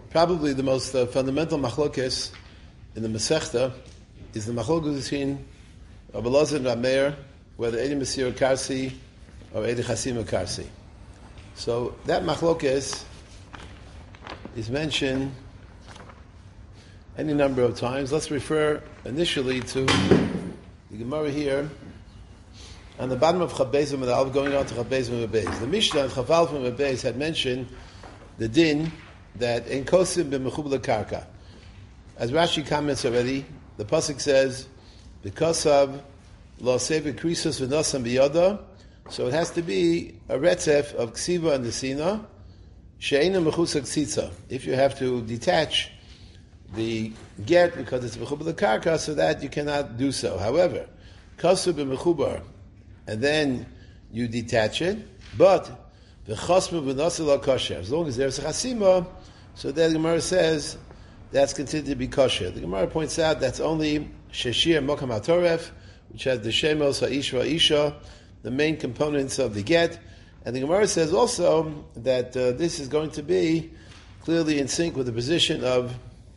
Probably the most fundamental machlokes in the Masechta is the machlokes between Rabbi Elazar and Rabbi Meir, whether Eidi Mesira Karsi or Eidi Chasima Karsi. So that machlokes is mentioned any number of times. Let's refer initially to the Gemara here on the bottom of Chabezim and Alv, going on to Chabezim and Beis. The Mishnah of Chavalf and Beis had mentioned the din that in Kosim b'mechubel karka. As Rashi comments already, the pasuk says, "Because of lo sevi krisus v'nosam biyada," so it has to be a retzef of ksiva and desina, she'ena mechusak tzitza. If you have to detach the get because it's mechubel karka, so that you cannot do so. However, kosim b'mechubar, and then you detach it, but the chasma v'nosel kosher. As long as there's a chasima, so the Gemara says that's considered to be kosher. The Gemara points out that's only sheshir mokam hatoref, which has the shemos ha'ish va'isha, the main components of the get. And the Gemara says also that this is going to be clearly in sync with the position of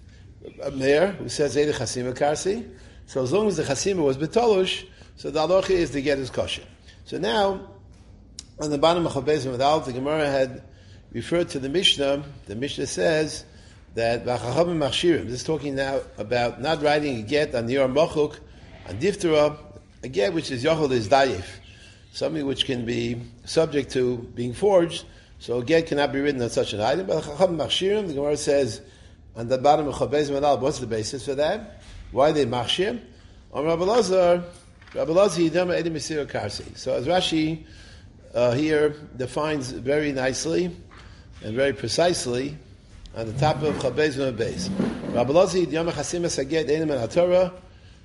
Meir, who says Eidei Chasima Karsi. So as long as the Chasima was betolush, so the halacha is the get is kosher. So now, on the bottom of Chabezim Adal, the Gemara had referred to the Mishnah. The Mishnah says that V'achachavim Machshirim. This is talking now about not writing a get on Yor Machuk, on Diftera, a get which is Yochel is Dayif, something which can be subject to being forged. So a get cannot be written on such an item. But V'achachavim Machshirim, the Gemara says on the bottom of Chabezim Adal, what's the basis for that? Why are they Machshir? On Rabbi Elazar Yidama Edim Mesira Karsi. So as Rashi here defines very nicely and very precisely on the top of Chabezim and Beis. Rabbi Elazar Yidama Chasima Saget Edim and HaTorah,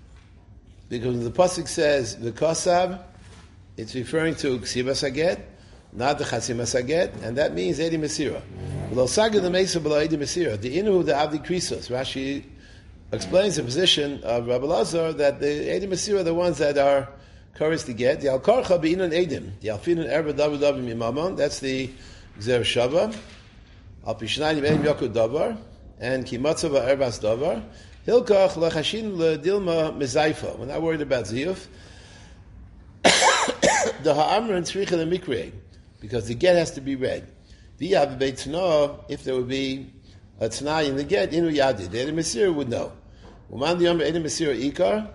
because the pasuk says V'kosav, it's referring to Ksiva Saget, not the Chasima Saget, and that means Edim Mesira. V'lo Saget the Mesa below Edim Mesira. The Inu the Avdi Krisos. Rashi explains the position of Rabbi Elazar that the Edim Mesira are the ones that are courage to get. The Al-Karcha Be'inan Edim. The Alfinan Erba Davar Davar Mimamon. That's the Gzer Shava. Al-Pishnayim Edim Yokud Davar. And Kimatzava Erbas Davar. Hilkach Lechashin Ledilma Mezaifa. We're not worried about Ziyuf. The Ha'amran Tzricha Lemikre. Because the get has to be read. V'yav Beit Tana, if there would be a Tanai in the get, Inu Yadid. The Edim Mesira would know. Uman Diyam Edim Mesira Ikar.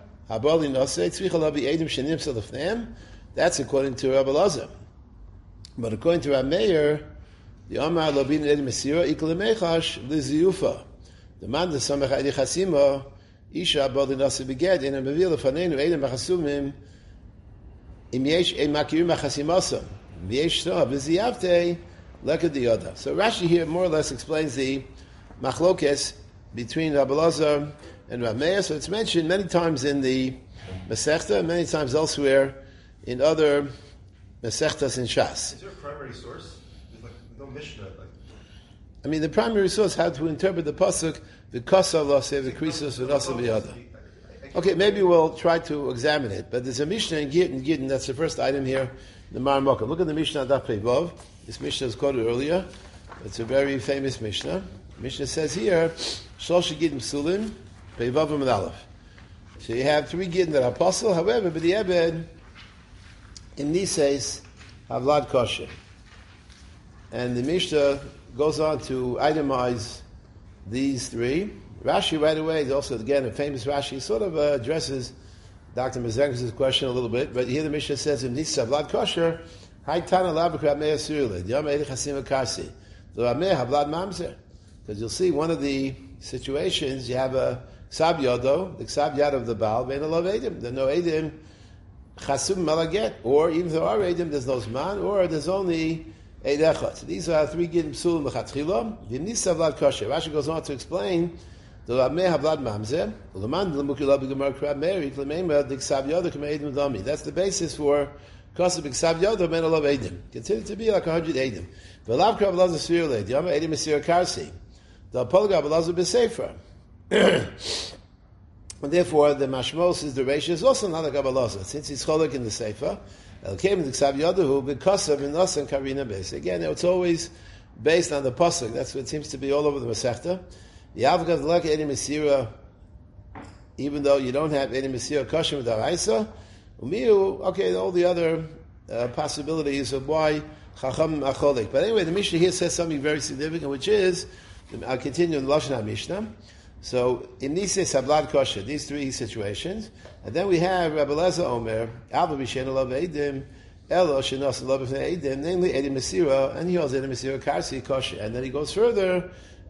That's according to Rabbi Elazar. But according to Rabbi Meir, the Amar Lobin Edim Mesira Ikal Mechash Liziyufa. The man the Samach Eidi Chasima Isha Bali Nasa Beged in a Mevil Fanenu Edim Machasumim Im Yesh Ein Makirim Machasimasam Yesh Shah Viziyavte Lekad Yoda. So Rashi here more or less explains the machlokes between Rabbi Elazar and Rav Meir. So it's mentioned many times in the Masechta, many times elsewhere in other Masechtas in Shas. Is there a primary source? There's no Mishnah. I mean, the primary source, how to interpret the pasuk, the Kosav lo sev krisus v'nosav b'yada. Okay, maybe we'll try to examine it. But there's a Mishnah in Gittin, that's the first item here, the Mar Mokum. Look at the Mishnah Daf Pei Vav. This Mishnah is quoted earlier. It's a very famous Mishnah. Mishnah says here, Shlosh Gittin Psulim, Pei Vav and Aleph. So you have 3 Gittin that are apostle. However, but the Ebed in Nises have Lad Kosher. And the Mishnah goes on to itemize these 3. Rashi right away is also, again, a famous Rashi, sort of addresses Dr. Mazek's question a little bit, but here the Mishnah says, in Nises have Lad Kosher, Haitana Labak Rab Meir Surule, Yom Eidei Chasima Karsi. The Rab Meir have Lad Mamzer. Because you'll see one of the situations, you have a Ksav Yodo, the Ksav Yad of the Baal, Vein Alav Edim. There are no Edim, Chasum Malaget, or even if there are Edim, there's no Zman, or there's only Eid Echad. So these are 3 Gittin Psulim L'chatchila. V'nisa Vlad Kosher. Rashi goes on to explain, the Rab Meir Havlad Mamzer, L'man L'mukilab B'gemar Krab Meir, L'meimah, the Ksav Yodo, K'mei Edim Dami. That's the basis for Kosav Ksav Yodo, Vein Alav Edim. Considered to be like 100 Edim. V'lav Krab Lazar Svirle, Yom Edim Mesir Karsi. The Apolga Belazar B'Sefer. And therefore, the Mashmos is the ratio is also not a Kabbalazar. Since he's cholak in the Sefer, El came in the Ksav Yodahu because of Inos and Karina Base. Again, it's always based on the pasuk. That's what it seems to be all over the Masechta. The Avgad Lek Edi Mesira, even though you don't have Edi Mesira Kosher with Daraisa, Umiu, okay, all the other possibilities of why Chacham Acholik. But anyway, the Mishnah here says something very significant, which is, I'll continue in the Lashon HaMishnah. So, in Nise Sablad Kosher, these three situations, and then we have Rabbi Elazar Omer, Alba B'Shen Alav Eidim, Elo Shenos Alav B'Fnei Eidim, namely Eidim Mesira, and he holds Eidim Mesira Karsi Kosher. And then he goes further,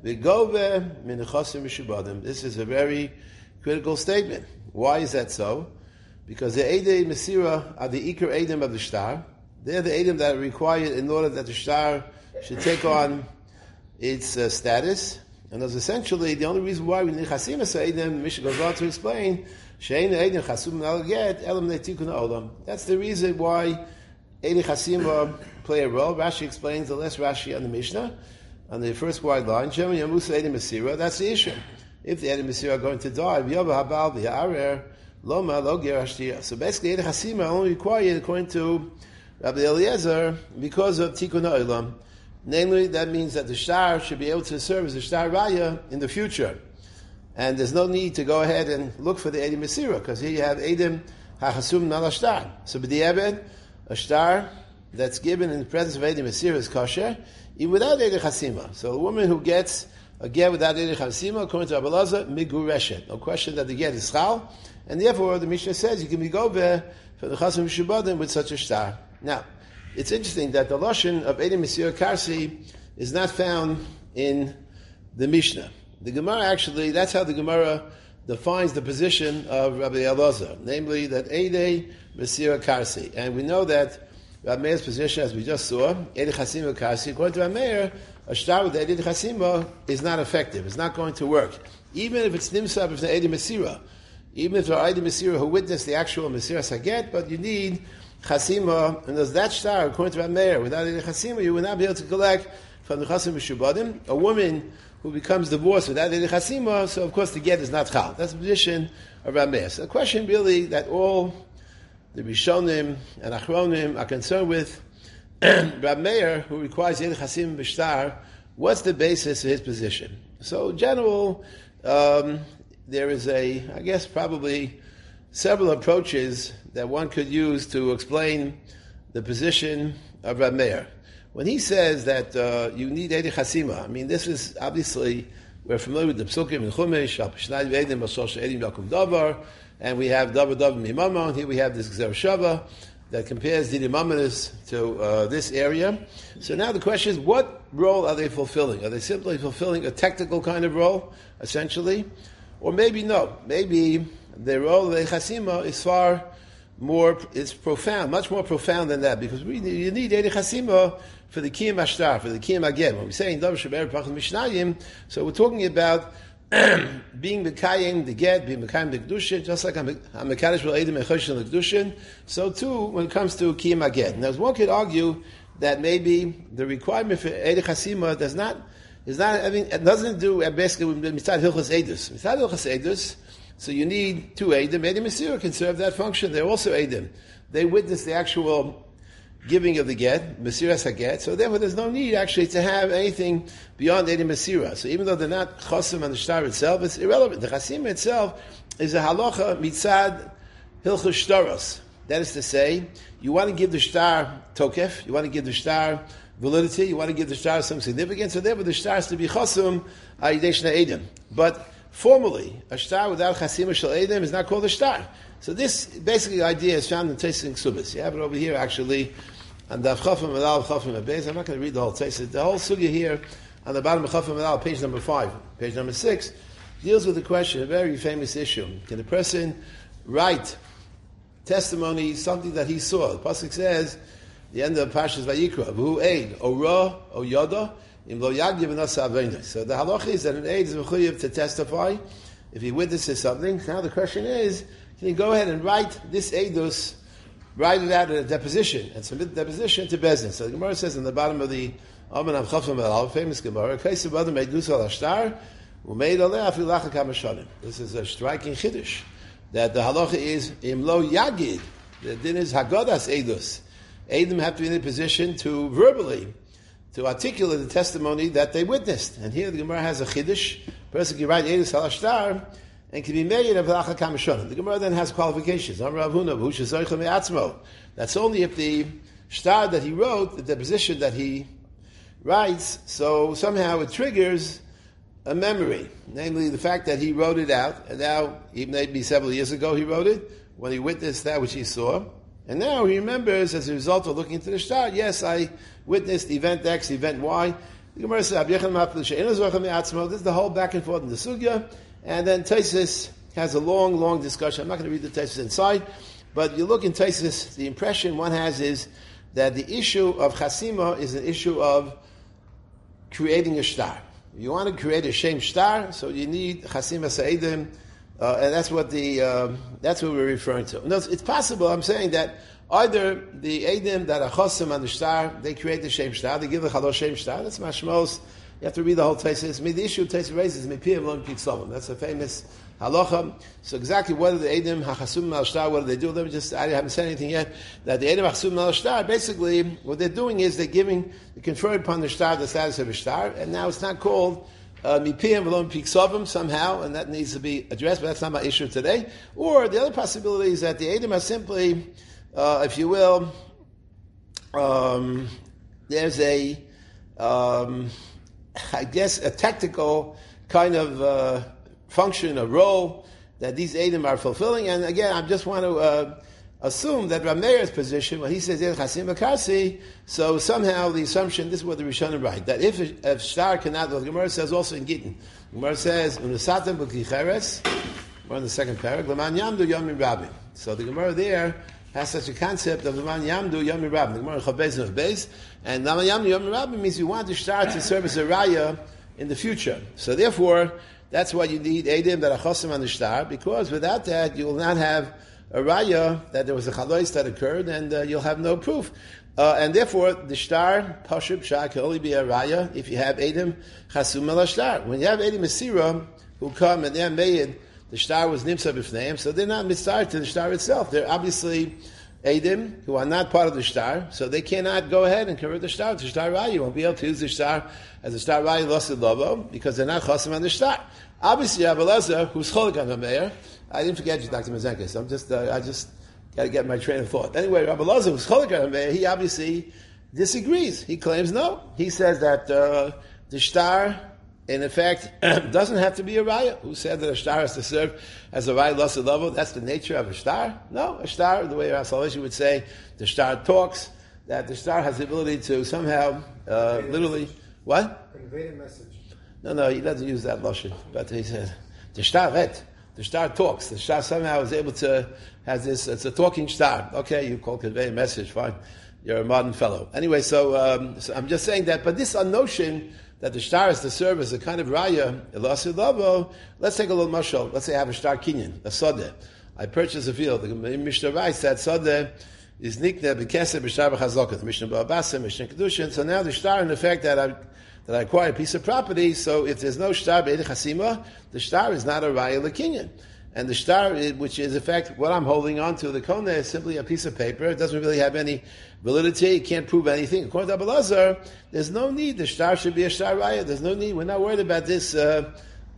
V'Gove Min Chosim Mishubadim. This is a very critical statement. Why is that so? Because the Eidim Mesira are the Iker Eidim of the Shtar. They're the Eidim that are required in order that the Shtar should take on its status. And that's essentially the only reason why we need Chasim Eidim. Mishnah goes on to explain, Shein Eidim Chasum Al Get Elam Netikun Olam. That's the reason why Eidim Chasim play a role. Rashi explains the less Rashi on the Mishnah, on the first wide line. Shem Yamusa Eidim Mesira. That's the issue. If the Eidim Mesira are going to die, V'Yova Habal V'Yarer Loma Lo Ger Hashtiyah. So basically, Eidim Chasim are only required according to Rabbi Eliezer because of Tikun Olam. Namely, that means that the shtar should be able to serve as a shtar raya in the future. And there's no need to go ahead and look for the Eidim Mesira, because here you have Eidim HaChasum Nal HaShtar. So b'di'eved, a shtar that's given in the presence of Eidim Mesira is kosher, even without Eidim Chasima. So a woman who gets a get without Eidim Chasima, according to Rabbi Elazar, migureshet. No question that the get is chal, and therefore the Mishnah says you can be gover for the Chasim Shubadim with such a shtar. Now, it's interesting that the lashon of Eidim Mesira Karsi is not found in the Mishnah. The Gemara actually, that's how the Gemara defines the position of Rabbi Elazar, namely that Eidim Mesira Karsi. And we know that Rabbi Meir's position, as we just saw, Eidim Chasima Karsi, according to Rabbi Meir, a shtar with Eidim Chasima is not effective. It's not going to work. Even if it's Nimsa of the Eidim Mesira, even if there are Eidim Mesira who witness the actual Mesira Saget, but you need Chasima, and there's that shtar, according to Rabbi Meir, without any Chasima, you will not be able to collect from the Chasim Mishubadim. A woman who becomes divorced without any Chasima, so of course the get is not Chal. That's the position of Rabbi Meir. So the question really that all the Rishonim and Achronim are concerned with, Rabbi Meir, who requires Yed Chasim B'shtar, what's the basis of his position? So in general, there is I guess probably several approaches that one could use to explain the position of Rabbi Meir. When he says that you need Eidim Chasima, I mean, this is obviously, we're familiar with the Psukim in Chumash, Al Pshnai V'Eidim Basosh Eidim Yakum Davar, and we have Davar Davar Mimama, and here we have this Gzer Shava that compares Didim Amanis to this area. So now the question is, what role are they fulfilling? Are they simply fulfilling a technical kind of role, essentially? Or maybe no. Maybe the role of the Chasima is far more, it's profound, much more profound than that, because you need Eidim Chasima for the Kiyam Ashtar, for the Kiyam Aged. When we say in Davar Sheber Pachad Mishnayim, so we're talking about being Mekayim the Get, being Mekayim the Kedushin, just like HaMekadosh V'Eidim Echoshin the Kedushin, so too when it comes to Kiyam Aged. Now, one could argue that maybe the requirement for Eidim Chasima it doesn't do basically with Mitzad Hilchos Eidus. Mitzad Hilchos Eidus, so you need two Eidim. Eidim Mesira can serve that function. They're also Eidim. They witness the actual giving of the get, Mesira Saget. So therefore, there's no need actually to have anything beyond Eidim Mesira. So even though they're not Chosim on the shtar itself, it's irrelevant. The Chasim itself is a halacha Mitzad Hilchos Shtaros. That is to say, you want to give the shtar tokef, you want to give the shtar validity, you want to give the shtar some significance, so therefore the shtar has to be Chosim Ayideshna Eidim. But formally, a shtar without Chasim Shel Eidim is not called a shtar. So this basically idea is found in Tosfos Ksubis. You have it over here actually on Daf Chafim Adal Chafim Abeis. I'm not going to read the whole Tosfos. The whole sugya here on the bottom of Chafim Adal, page number 5, page number 6, deals with the question, a very famous issue. Can a person write testimony, something that he saw? The pasuk says, the end of Parshas Vayikra, V'hu Eid, O Ra, O Yoda, Im Lo Yagdiv V'Nasa Aveinus. So the halacha is that an Eid is mechuyev to testify if he witnesses something. Now the question is, can you go ahead and write this Eidus, write it out in a deposition, and submit the deposition to Bezdin? So the Gemara says in the bottom of the Amen Av Chafim Al, famous Gemara, Kaisa Badam Eidus Al Ashtar, Umeid Aleh Afil Lacha Kamashanim. This is a striking chiddush, that the halacha is, Im Lo Yagid, the din is Hagadas Eidus. Eidim have to be in a position to verbally to articulate the testimony that they witnessed. And here the Gemara has a chiddush. Person can write Edus al Ashtar and can be made of Lacha Kamashonim. The Gemara then has qualifications. That's only if the shtar that he wrote, the deposition that he writes, so somehow it triggers a memory, namely the fact that he wrote it out, and now, even maybe several years ago he wrote it, when he witnessed that which he saw, and now he remembers as a result of looking into the shtar, yes, I witnessed event X, event Y. The Gemara says, this is the whole back and forth in the sugya, and then Taisus has a long, long discussion. I'm not going to read the Taisus inside, but you look in Taisus, the impression one has is that the issue of chasima is an issue of creating a shtar. You want to create a shem shtar, so you need chasima sa'idim, and that's what we're referring to. No, it's possible. I'm saying that either the edim that are chosim on the shtar, they create the shem shtar, they give the chalosh shem shtar. That's mashmos. You have to read the whole Taisus. The issue Taisus raises mipiyav lo mipiksavim. That's a famous halacha. So exactly what are the edim hachasum al shtar? What do they do? Let me just, I haven't said anything yet. That the edim hachasum al shtar, basically what they're doing is they're conferring upon the shtar the status of a shtar, and now it's not called mipiyav lo mipiksavim somehow, and that needs to be addressed. But that's not my issue today. Or the other possibility is that the edim are simply, if you will, there's a I guess a technical kind of function, a role that these Eidim are fulfilling. And again, I just want to assume that Rameir's position, when he says Chasim Akarsi, so somehow the assumption, this is what the Rishonim write, that if shtar cannot, the Gemara says also in Gittin, the Gemara says, Unusatem b'klicheres, we're in the second paragraph, L'man yamdu yomim rabim. So the Gemara there has such a concept of L'man yamdu yomim rabim. The Gemara Chavbez and Chavbez, and L'man yamdu yomim rabim means you want the shtar to serve as a raya in the future. So therefore, that's why you need Eidim that are chosim on the shtar, because without that, you will not have a raya that there was a chalois that occurred, and you'll have no proof. And therefore, the shtar, pashub shah, can only be a raya if you have Eidim chasum al shtar. When you have Eidim Mesira, who come and they're made, the shtar was nimsa b'fneim, so they're not mitzvah to the shtar itself. They're obviously Eidim who are not part of the shtar, so they cannot go ahead and convert the shtar to shtar raya. You won't be able to use the shtar as a shtar raya losid lovo, because they're not chosim on the shtar. Obviously, Rabbi Elazar, who's cholik on the mayor, I didn't forget you, Dr. Mazenkis. I just got to get my train of thought. Anyway, Rabbi Elazar, who's cholik on the mayor, he obviously disagrees. He claims no. He says that the shtar, in effect, doesn't have to be a raya. Who said that a shtar has to serve as a raya losid lovo? That's the nature of a shtar? No, a shtar, the way Rabbi Salvation would say, the shtar talks, that the shtar has the ability to somehow, literally, what? Convey a message. No, he doesn't use that lashon. But he said, the shtar ret, the shtar talks. The shtar somehow is able to have this. It's a talking shtar. Okay, you call convey a message. Fine, you're a modern fellow. Anyway, so I'm just saying that. But this notion that the shtar is to serve as a kind of raya, elasid lavo. Let's take a little mashal. Let's say I have a shtar kinyan, a sodeh. I purchase a field. The Mishnah writes that sodeh is nikneh b'kesed b'shtar b'chazokah. The Mishnah b'abasa, Mishnah kedushin. So now the shtar, in effect, that I acquire a piece of property, so if there's no shtar be'ed chasima, the shtar is not a raya l'kinyan. And the shtar, which is in fact what I'm holding on to, the kona, is simply a piece of paper. It doesn't really have any validity. It can't prove anything. According to Abba Lazar, there's no need. The shtar should be a shtar raya. There's no need. We're not worried about this. Leman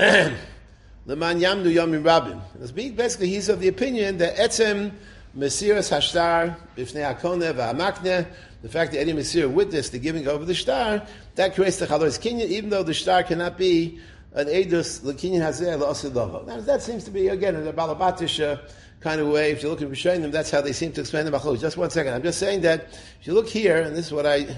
yamdu yomim rabim. Basically, he's of the opinion that etzem mesiras hashtar b'fnei hakona v'hamakneh, the fact that Edim Mesir witnessed the giving over the shtar, that creates the chalois kinyan, even though the shtar cannot be an edus l'kinyan hazeh l'osid lovo. Now that seems to be, again, in a balabatish kind of way. If you look at Rishonim, that's how they seem to explain the machlokes. Just 1 second. I'm just saying that if you look here, and this is what I,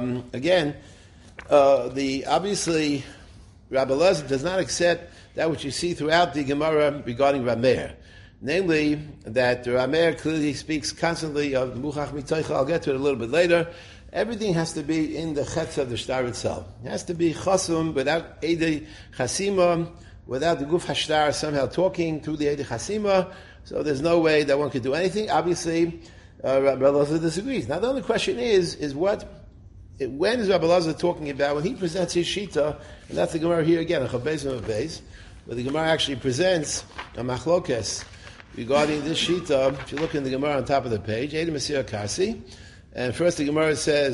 obviously, Rabbi Elazar does not accept that which you see throughout the Gemara regarding Rameir. Namely, that Rameir clearly speaks constantly of the Muchach Mitoicha. I'll get to it a little bit later. Everything has to be in the chetz of the shtar itself. It has to be chasum, without Eidei Chasima, without the Guf Hashtar somehow talking through the Eidei Chasima. So there's no way that one could do anything. Obviously, Rabbi Elazar disagrees. Now the only question is when is Rabbi Elazar talking about, when he presents his shita, and that's the Gemara here again, a Chabez and a Beis, where the Gemara actually presents a machlokes regarding this shita. If you look in the Gemara on top of the page, Edim Mesir Kasi, and first the Gemara says,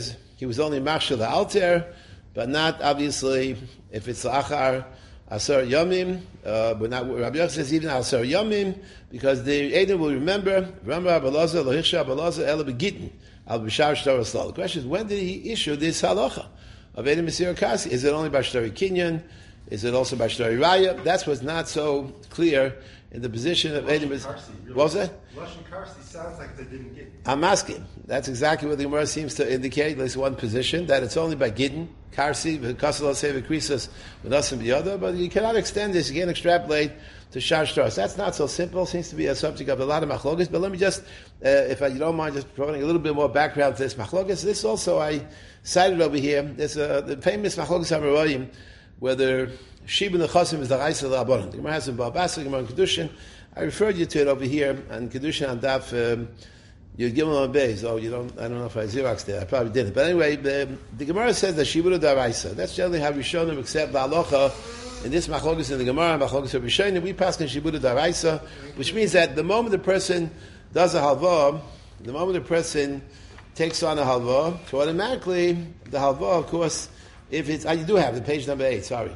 he was only Machshel the Alter, but not obviously if it's Achar Asar Yomim, but not Rabbi Yochanan says even Asar Yomim, because the Edom will remember Rabbi Elazar Lohichsha Elazar Ela Begittin Al Bishar Shtar Asal. The question is, when did he issue this halacha of Edom Mesir Kasi? Is it only by Shtari Kinyan? Is it also by Shtari Raya? That's what's not so clear in the position of Edom Mesir. What was that? Lashon Karsi sounds like they didn't get. I'm asking. That's exactly what the Gemara seems to indicate. There's one position that it's only by Gittin, Karsi, Kasala Seva Krisas, with us and the other, but you cannot extend this, you can't extrapolate to Shar Shtaros. That's not so simple. Seems to be a subject of a lot of machlokes. But let me just, if you don't mind, just providing a little bit more background to this machlokes. This also I cited over here. There's the famous machlokes Hamarayim, whether Shib and the Chasim is the Raisa of the Rabbanon. The Gemara has in Babasa, Gemara in Kedushin. I referred you to it over here, and Kedushin on Daf. You give them a base. Oh, you don't. I don't know if I Xeroxed it. I probably didn't. But anyway, the Gemara says that Shibud Daraisa. That's generally how Rishonim accept the halacha in this machlokes in the Gemara, machlokes of Rishonim. We pass in Shibud Daraisa, which means that the moment the person does a halva, the moment the person takes on a halva, so automatically the halva, of course, if it's you do have the page number 8. Sorry,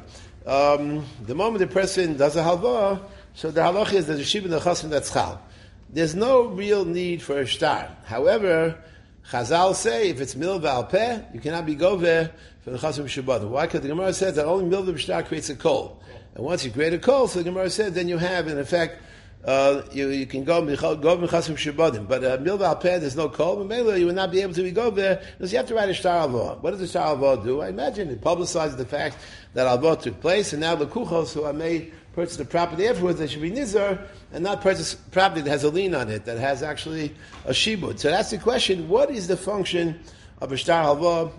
the moment the person does a halva, so the halacha is that the Shibud the Chasim that's chal. There's no real need for a shtar. However, Chazal say if it's mil v'al peh, you cannot be gover for the chasim shabbat. Why? Because the Gemara says that only mil v'shtar creates a kol, and once you create a kol, so the Gemara said, then you have in effect you can go chasim shabbatim. But mil v'al peh, there's no kol, but maybe you will not be able to be gover because you have to write a shtar alvah. What does the shtar alvah do? I imagine it publicizes the fact that alvah took place, and now the kuchos who are made purchase the property afterwards, they should be nizar and not purchase property that has a lien on it, that has actually a shibud. So that's the question: what is the function of a shtar halva?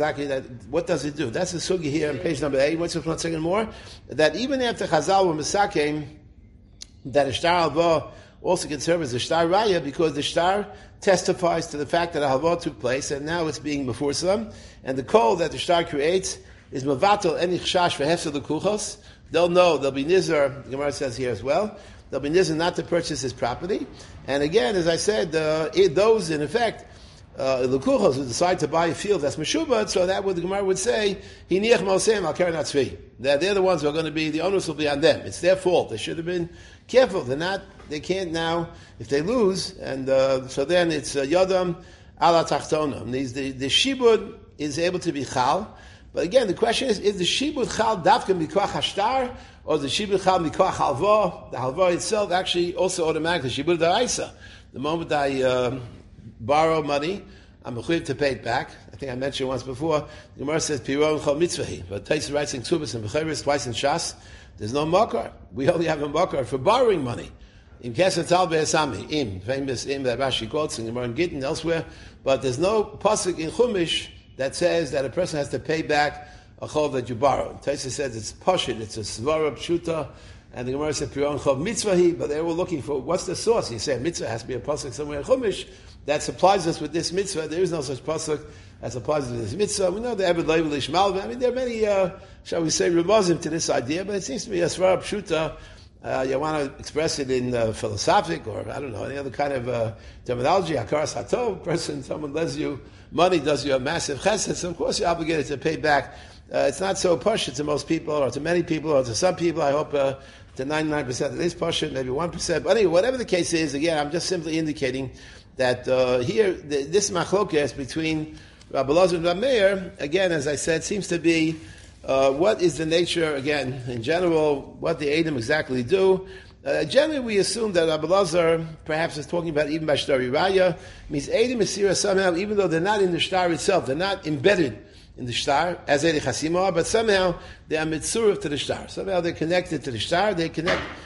What does it do? That's the sugi here on page number 8. What's one second more? That even after Chazal were misakim, that a shtar halva also can serve as a shtar raya because the shtar testifies to the fact that a halva took place and now it's being mefursam, and the kol that the shtar creates is mavatal any chash v'hefsed l'kuchos. They'll know, they'll be nizar, the Gemara says here as well, they'll be nizar not to purchase his property. And again, as I said, those in effect, l'kuchos who decide to buy a field that's meshubad, so that what the Gemara would say, hiniach mosem al keren atzvi. That they're the ones who are going to be, the onus will be on them. It's their fault. They should have been careful. They can't now, if they lose, and so then it's yadam ala tachtonam. The shibud is able to be chal. But again, the question is the shibud chal dafka mikoach hashtar, or the shibud chal mikoach halva? The halva itself actually also automatically shibud daraisa. The moment I borrow money, I'm mechuyev to pay it back. I think I mentioned once before. The Gemara says piron chol mitzvahi, but Taisa writes in Ksubas and Becheres twice in Shas. There's no makar. We only have a makar for borrowing money. Im kesem tal be'esami, famous that Rashi quotes in Gemara and Gittin elsewhere. But there's no pasuk in Chumash that says that a person has to pay back a chov that you borrowed. Taisa says it's pashit, it's a svara pshuta, and the Gemara said piron chov mitzvahi, but they were looking for what's the source. He said mitzvah has to be a pasuk somewhere in Chumash that supplies us with this mitzvah. There is no such pasuk that supplies us with this mitzvah. We know the Ebed Levi Lishmal. I mean, there are many, shall we say, remazim to this idea, but it seems to be a svara pshuta. You want to express it in philosophic or, I don't know, any other kind of terminology, hakaras hatov, person, someone lends you money, does you a massive chesed, so of course you're obligated to pay back. It's not so pashut to most people, or to many people, or to some people. I hope to 99% it is pashut, maybe 1%. But anyway, whatever the case is, again, I'm just simply indicating that here, this machlokes between Rabbi Elazar and Rabbi Meir, again, as I said, seems to be what is the nature, again, in general, what the Edom exactly do. Generally, we assume that Rabbi Elazar perhaps is talking about even by Shtari Raya, means Edom Mesira somehow, even though they're not in the shtar itself, they're not embedded in the shtar, as Eidei Chasim are, but somehow they are mitzurah to the shtar. Somehow they're connected to the shtar, they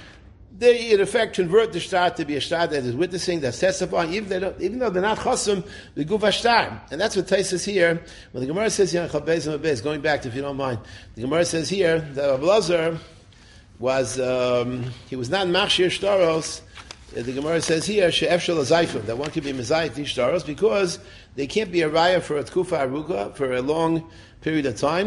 in effect convert the shtar to be a shtar that is witnessing, that's testifying, even though they're not chasim, the guf shtar. And that's what Taisa says here. When the Gemara says here in Chabez and Mabez, going back, if you don't mind, the Gemara says here that Rabbi Elazar was he was not machshir shtaros. The Gemara says here she'efshel azayfim, that one can be mezayif these shtaros because they can't be a raya for a tkufa aruga for a long period of time.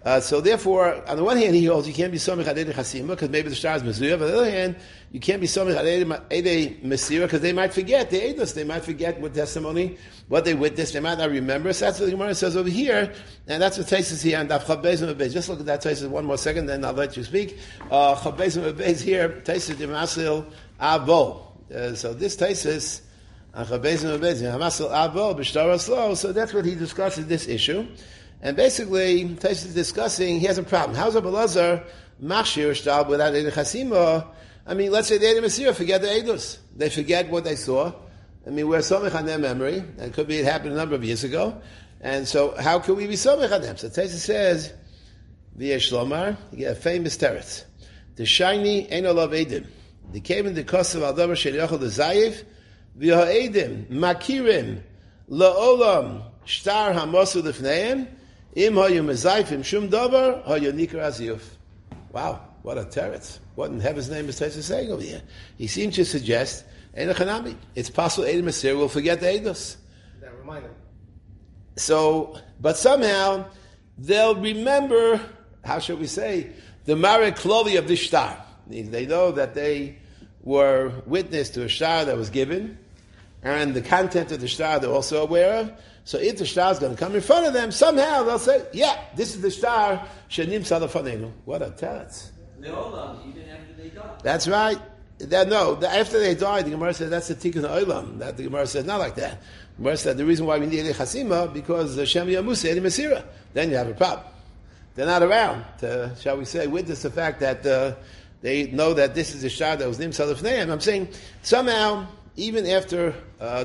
So therefore, on the one hand, he holds you can't be somich ad edei chasima because maybe the star is mezuya. On the other hand, you can't be somich ad edei mesira because they might forget the edus. They might forget what testimony, what they witnessed. They might not remember. So that's what the Gemara says over here, and that's what Taisus here on Daf Chav Beis and Beis. Just look at that Taisus one more second, then I'll let you speak. Chav Beis and Beis here, Taisus Yemasil Avo. So this Taisus on Chav Beis and Beis Yemasil Avo b'shtar aslo. So that's what he discusses this issue. And basically, Taisus is discussing, he has a problem. How's Rabbi Elazar machshir shtar without edei chasima? I mean, let's say the edei mesira forget the edus. They forget what they saw. I mean, we're somich on their memory. And it could be it happened a number of years ago. And so, how can we be somich on them? So Taisus says, v'yesh lomar, you get a famous teretz. The shiny ein olav edim. The came in the kosav al davar shel yochel the zayiv, v'ha edim, makirim, la'olam, shtar hamosu lefneim, Im hayu mezayfim shum davar hayu nikar aziyuf. Wow, what a teretz! What in heaven's name is Taisus saying over here? He seems to suggest Einachanami. It's possible Edom Asir will forget the Eidos. That remind them. So, but somehow they'll remember. How should we say the Marek Kloli of the shtar? They know that they were witness to a shtar that was given, and the content of the shtar they're also aware of. So if the shtar is going to come in front of them, somehow they'll say, yeah, this is the shtar, shenim salafanenu. What a teretz. Even after they die. That's right. After they died, the Gemara said that's the tikkun olam. That the Gemara said not like that. The Gemara said the reason why we need a chasima because Shem Yamusa Edi Mesira. Then you have a problem. They're not around to, shall we say, witness the fact that they know that this is the shtar that was nim salafneim. I'm saying somehow, even after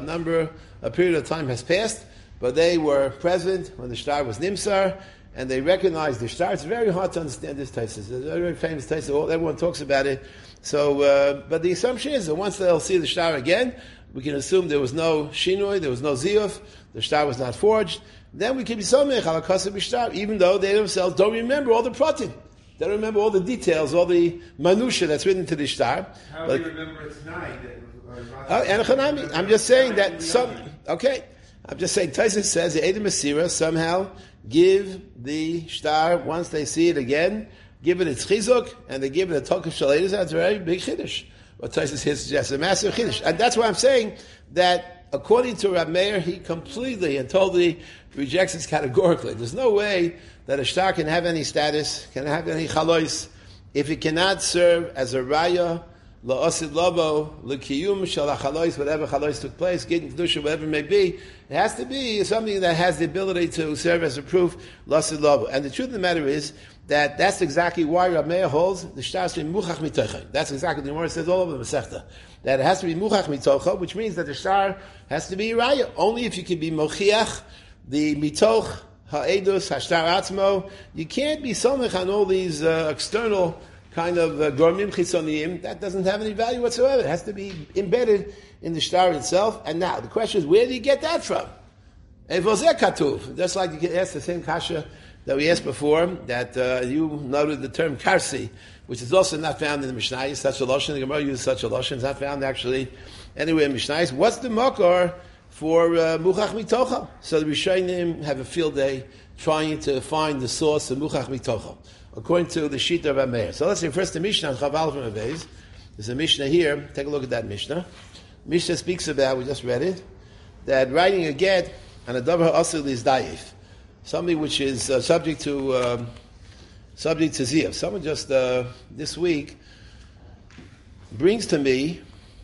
a period of time has passed, but they were present when the shtar was nimsar, and they recognized the shtar. It's very hard to understand this Taisus. It's a very famous Taisus. Everyone talks about it. So, but the assumption is that once they'll see the shtar again, we can assume there was no shinoi, there was no ziyuf, the shtar was not forged. Then we can be somech ala kaseh b'shtar, even though they themselves don't remember all the pratim. They don't remember all the details, all the manusha that's written to the shtar. How do you remember it's night? I'm just saying that some. Okay. I'm just saying, Taisus says the Edom Mesira somehow give the shtar, once they see it again, give it its chizuk, and they give it a tokef shaledus. That's a very big chiddush. What Taisus here suggests, a massive chiddush. And that's why I'm saying that according to Rab Meir, he completely and totally rejects this categorically. There's no way that a shtar can have any status, can have any chalois, if it cannot serve as a raya, la'osid lavo, l'kiyum shel chalois, whatever chalois took place, getting kedusha, whatever it may be, it has to be something that has the ability to serve as a proof, la'osid lavo. And the truth of the matter is that that's exactly why Rab Meir holds the shtar is muchach mitocha. That's exactly the Gemara says all over the Masechta. That it has to be muchach mitocha, which means that the shtar has to be raya. Only if you can be mochiach, the mitoch, ha'edus, hashtar atzmo, you can't be somech on all these external kind of gormim chitzoniyim. That doesn't have any value whatsoever. It has to be embedded in the shtar itself. And now, the question is, where do you get that from? Evozeh katuv. Just like you can ask the same kasha that we asked before, that you noted the term karsi, which is also not found in the Mishnayos. Such a lashon, the Gemara uses such a lashon. It's not found actually anywhere in Mishnayos. What's the makor for muchach mitocha? So the Rishonim have a field day trying to find the source of muchach mitocha, according to the Shita of Ameir. So let's say first the Mishnah, Chaval from Avez. There's a Mishnah here. Take a look at that Mishnah. Mishnah speaks about, we just read it, that writing a get on a davar asil is dayif, something which is subject to ziyah. Someone just this week brings to me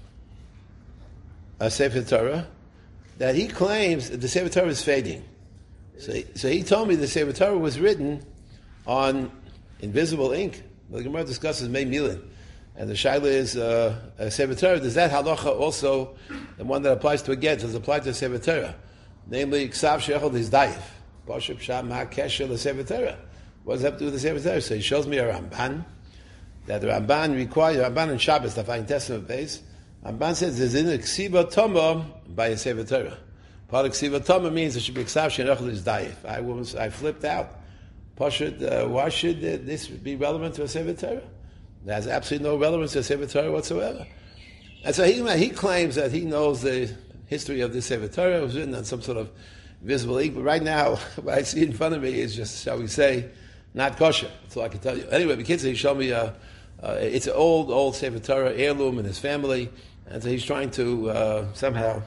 a Sefer Torah that he claims that the Sefer Torah is fading. So he told me the Sefer Torah was written on invisible ink. The Gemara discusses Mei Milin. And the Shaila is a Sefer Torah. Does that halacha also, the one that applies to a get, does it apply to a Sefer Torah? Namely, Ksav Shechol is Daif. Pashab Sham HaKesher the Sefer Torah. What does that have to do with the Sefer Torah? So he shows me a Ramban, that the Ramban in Shabbos, the Fine Testament base, Ramban says there's in a Ksiva Toma by a Sefer Torah. Part of Ksiva Toma means it should be Ksav Shechol is Daif. I flipped out. Pashad, why should this be relevant to a Sefer Torah? It has absolutely no relevance to a Sefer Torah whatsoever. And so he claims that he knows the history of this Sefer Torah. It was written on some sort of visible ink. But right now, what I see in front of me is just, shall we say, not kosher. That's all I can tell you. Anyway, the kids, he showed me, it's an old Sefer Torah heirloom in his family, and so he's trying to somehow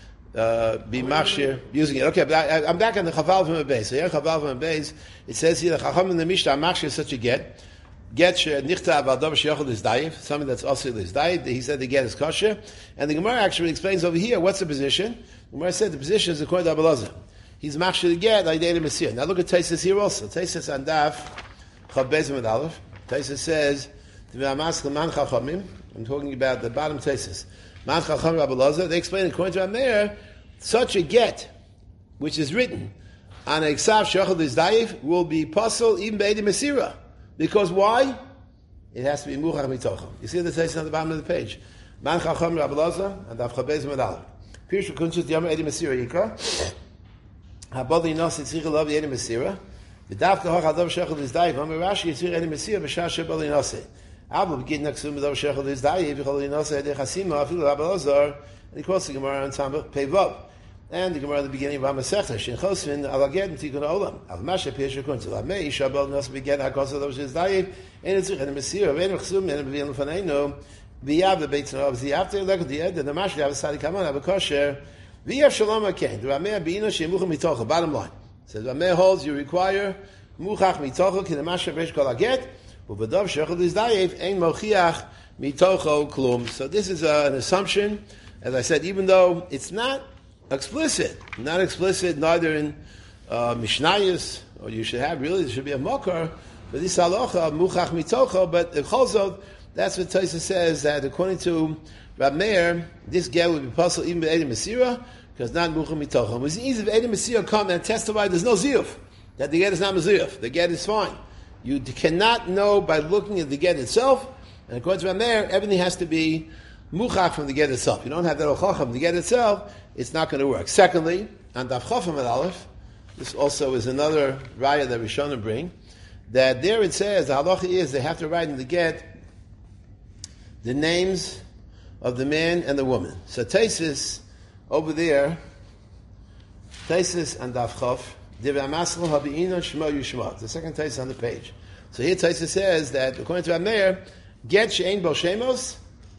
be machshir using it. Okay, but I'm back on the Chaval from the base. So here, Chaval from the base, it says here, the Chacham in the Mishnah, machshir is such a get. Get nichtav al davar sheyochel is daif, something that's also is daif. He said the get is kosher, and the Gemara actually explains over here what's the position. The Gemara said the position is according to Abelazar. He's machshir to get Aidei Mesir. Now look at Taisus here also. Taisus on Daf Chav Bezim with Aleph. Taisus says man chachamim. I'm talking about the bottom Taisus. Man chachamim Abelazar. They explain according to Ameir, such a get which is written on a ksav sheyochel is daif will be possible even by Aidei Mesira. Because why? It has to be muchach mitocham. You see the text on the bottom of the page. Man chacham Rabbi Lazar and Daf Chabez Medal. Pirush kunshut yom Edim Mesira Yikra. Habodi nos yitzich love Edim Mesira. The Daf kahach adav shechel is daif. Amar Rashi yitzich Edim Mesira b'shah shebodi nosei. Abel begin naksum adav shechel is daif. V'chol nosei edei chasima afilu Rabbi Lazar. And he quotes the Gemara on Tambah Peivav. And the Gemara at the beginning of Hamasechta, Shin Chosvin, Alaged, Tikun Olam, Avmasha, Piesha, Kunzel, Amei, Shabal, Nos, Beged, Hakosa, Those is Daif, and it's in the Messiah, and Chsum, and Bian Faneno, Viav, the Beit of the after, look at the end, and the Mashi, have a Sadi Kaman, have a kosher, Viav Shalom Akain, the Rameh, Bino, Shemucha Mitocha, bottom line. Says, Rameh holds, you require Muchach Mitocha, Kin the Masha, Besh Kolaget, Ubadav, Shechel is Daif, Ein Mochiach, Mitocho, Klum. So this is an assumption, as I said, even though it's not explicit, neither in Mishnayos, or you should have, really, there should be a Mokar, but this halacha, Muchach Mitocha, but Cholzot, that's what Taisa says, that according to Rab Meir, this get would be possible even by Edim Mesira, because not Muchach Mitocha. It was easy if Edim Mesira come and testify there's no ziyuf, that the get is not Meziyuf, the get is fine. You cannot know by looking at the get itself, and according to Rab Meir, everything has to be Muchach from the get itself. You don't have that Ochacham, the get itself, it's not going to work. Secondly, on Daf Chofim at Aleph, this also is another raya that Rishonim bring, that there it says, the halacha is they have to write in the get the names of the man and the woman. So Taisus, over there, Taisus and Daf Chof, Divrei Amaschal Habi'ina Shmo Yushma, the second Taisus on the page. So here Taisus says that, according to Rameir, get she'ein bo shemos,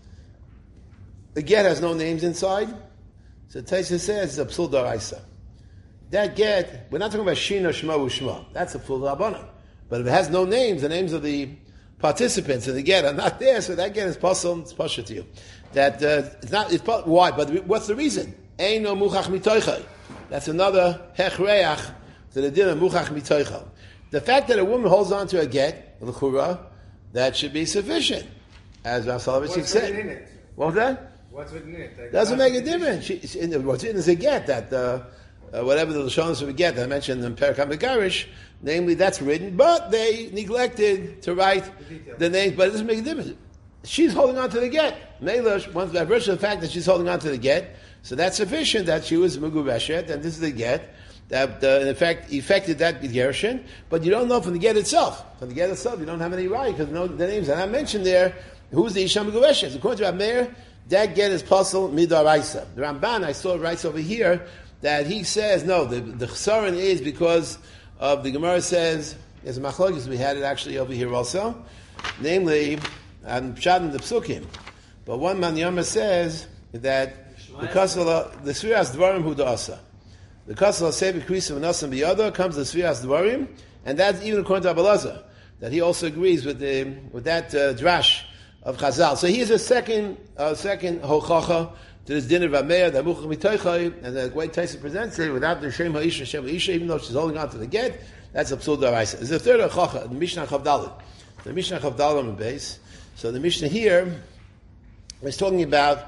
the get has no names inside. So Taisa says it's a psul daraisa. That get, we're not talking about shina shma u'shma. That's a psul rabbanan. But if it has no names, the names of the participants in the get are not there, so that get is pasul. It's pasha to you. That it's not. It's why? But what's the reason? Eino muchach mitoichai. That's another hechreach to the din of muchach mitoichai. The fact that a woman holds on to a get, l'chura, that should be sufficient, as Rav Soloveitchik said. What was that? What's written in it? Doesn't make a difference. What's in is a get, that whatever the Lashonos would get, I mentioned in Perek HaMegarish, namely that's written, but they neglected to write the names, but it doesn't make a difference. She's holding on to the get. Meilash, by virtue of the fact that she's holding on to the get, so that's sufficient that she was Mugubeshet, and this is the get, that in effect effected that Gershon, but you don't know from the get itself. From the get itself, you don't have any right, because the names are not mentioned there. Who's the Isha Mugubeshet? According to Abmeir, that get is pasul midaraisa. The Ramban, I saw writes over here that he says no. The chesaron is because of the Gemara says there's a machlokes. We had it actually over here also, namely on Pshat and the Psukim. But one man Yoma says that because of the Sfiras Dvarim Hu Da'asa, the Kasal Sevi Krisim and Asam Biyada comes the Sfiras Dvarim, and that's even according to Abelazar, that he also agrees with that drash of Chazal. So here's a second hochacha to this dinner of Ameir, the Muchach Mitoichai, and the way Taisa presents it, without the Shem Ha'isha, Shem Ha'isha, even though she's holding on to the get, that's a psul daraisa. There's a third hochacha, the Mishnah Chavdalit. The Mishnah Chavdalit on the base. So the Mishnah here is talking about,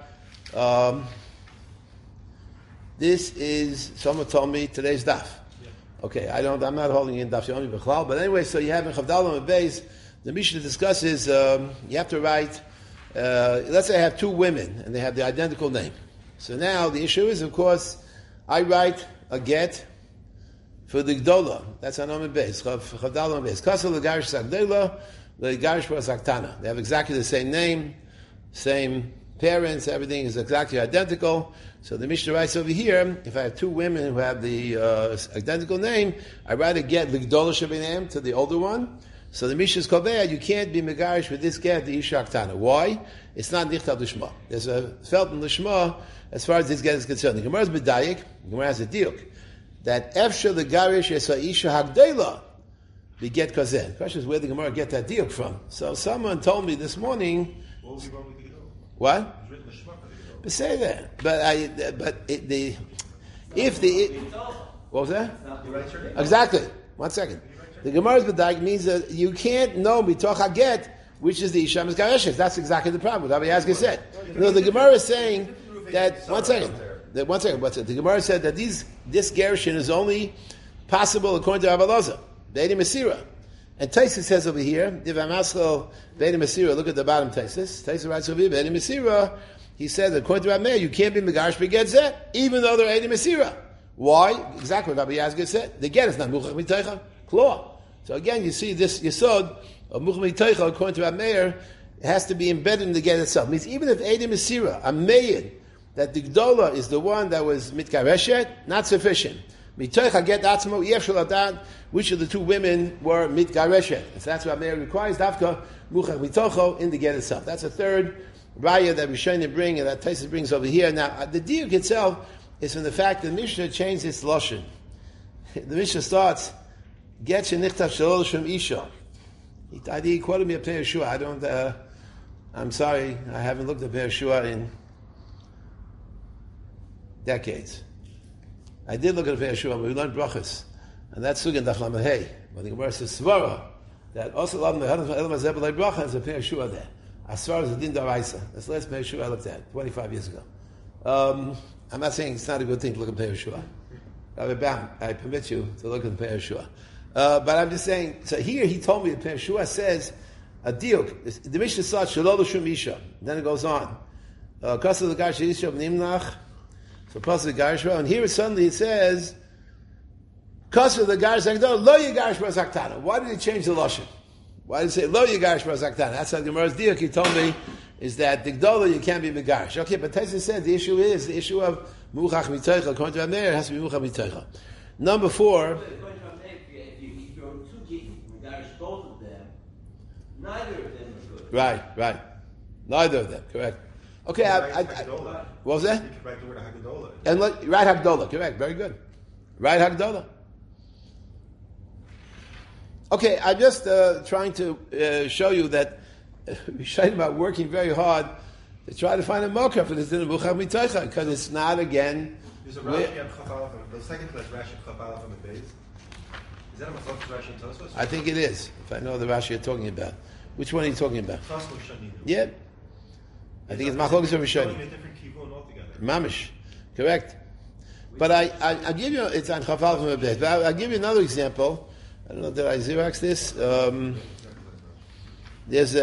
this is, someone told me, today's daf. Okay, I'm not holding in daf Yomi B'chlal, but anyway, so you have in Chavdalit on the base, the Mishnah discusses, you have to write, let's say I have two women, and they have the identical name. So now the issue is, of course, I write a get for the Gdola. That's an Omen base. Chavdalah base. Kasel legarish sagdela, legarish saktana. They have exactly the same name, same parents, everything is exactly identical. So the Mishnah writes over here, if I have two women who have the identical name, I'd rather get Ligdola Shabinam to the older one. So the Mishnah is Koveya, you can't be Megarish with this get the Isha Aktana. Why? It's not Nichtav Lishma. There's a felt in Lishma as far as this get is concerned. The Gemara is B'dayik, the Gemara has a diuk, that Efsha the Garish is a Isha Hagdela, we get Kazen. The question is where the Gemara get that diuk from. So someone told me this morning, what? But say that. What was that? Exactly. 1 second. The Gemara's B'dayik means that you can't know Mitoch HaGet, which is the Isha Mizgareshes. That's exactly the problem. What Rabbi Yazga said. No, the Gemara is saying that, 1 second. The Gemara said that this Gerushin is only possible according to Rabbi Loza. Be'edi Mesira. And Taisa says over here, if I'm askal Be'edi Mesira, look at the bottom Taisa. Taisa writes over here, Be'edi Mesira, he said that according to Rabbi Meir, you can't be Megarish Begedzet, even though they're Be'edi Mesira. Why? Exactly what Rabbi Yazga said. The get is not Muchach Miteicha, Claw. So again, you see this Yesod of Muchach Miteicha, according to Rabbi Meir, has to be embedded in the get itself. It means even if Be'edi Mesira, a Meir, that the Gdola is the one that was Mitkareshet, not sufficient. Mitoich get atzmo yefshel adat, which of the two women were mitgareshet. And so that's what Meir requires, dafka muchach mitocho in the get itself. That's a third raya that Rishonim bring, and that Taisus brings over here. Now, the diuk itself is from the fact that the Mishnah changed its lashon. The Mishnah starts, get shenichtav shalol shem isha. He quoted me a Pei Yeshua. I don't, I'm sorry, I haven't looked at Pei Yeshua in decades. I did look at Pei Yeshua, but we learned brachas, and that's sugan daflam hey. But the Gemara says svara that also love the hadam elam azeb like bracha is a Pei Yeshua there. As far as the din daraisa, that's the last Pei Yeshua I looked at 25 years ago. I'm not saying it's not a good thing to look at Pei Yeshua. I permit you to look at Pei Yeshua, but I'm just saying. So here he told me that Pei Yeshua says a diuk. The Mishnah starts shalol l'shum isha. Then it goes on. Kasser the gash isha b'nimnach. So pasuk Garishva, and here suddenly it says, "Kasser the Garish Agdol lo yigarish b'zaktana." Why did he change the lashon? Why did he say lo yigarish b'zaktana? That's how the Gemara's diuk. He told me is that the Gdola you can't be megarish. Okay, but Taisa said the issue is the issue of muchach miteicha. According to Rameir, it has to be muchach miteicha. Number 4. If you're two people, megarish both of them, neither of them are good. Right. Neither of them, correct. Okay, what was that? You could write the word Hagdola. And right Hagdola, correct, very good. Right Hagdola. Okay, I'm just trying to show you that we're talking about working very hard to try to find a mocha for this din of Muchach Miteicha, because it's not, again... There's a Rashi on Chaf the second class Rashi Chaf Aleph on the base. Is that a Machlokes Rashi and Tosfos? I think it is, if I know the Rashi you're talking about. Which one are you talking about? Tosfos Shani. Yeah. I think it's Machlokes of Rishoni. A different kivun altogether. Mamish, correct. But I'll give you, it's on Chafal from a bit, but I'll give you another example. I don't know, did I Xerox this? There's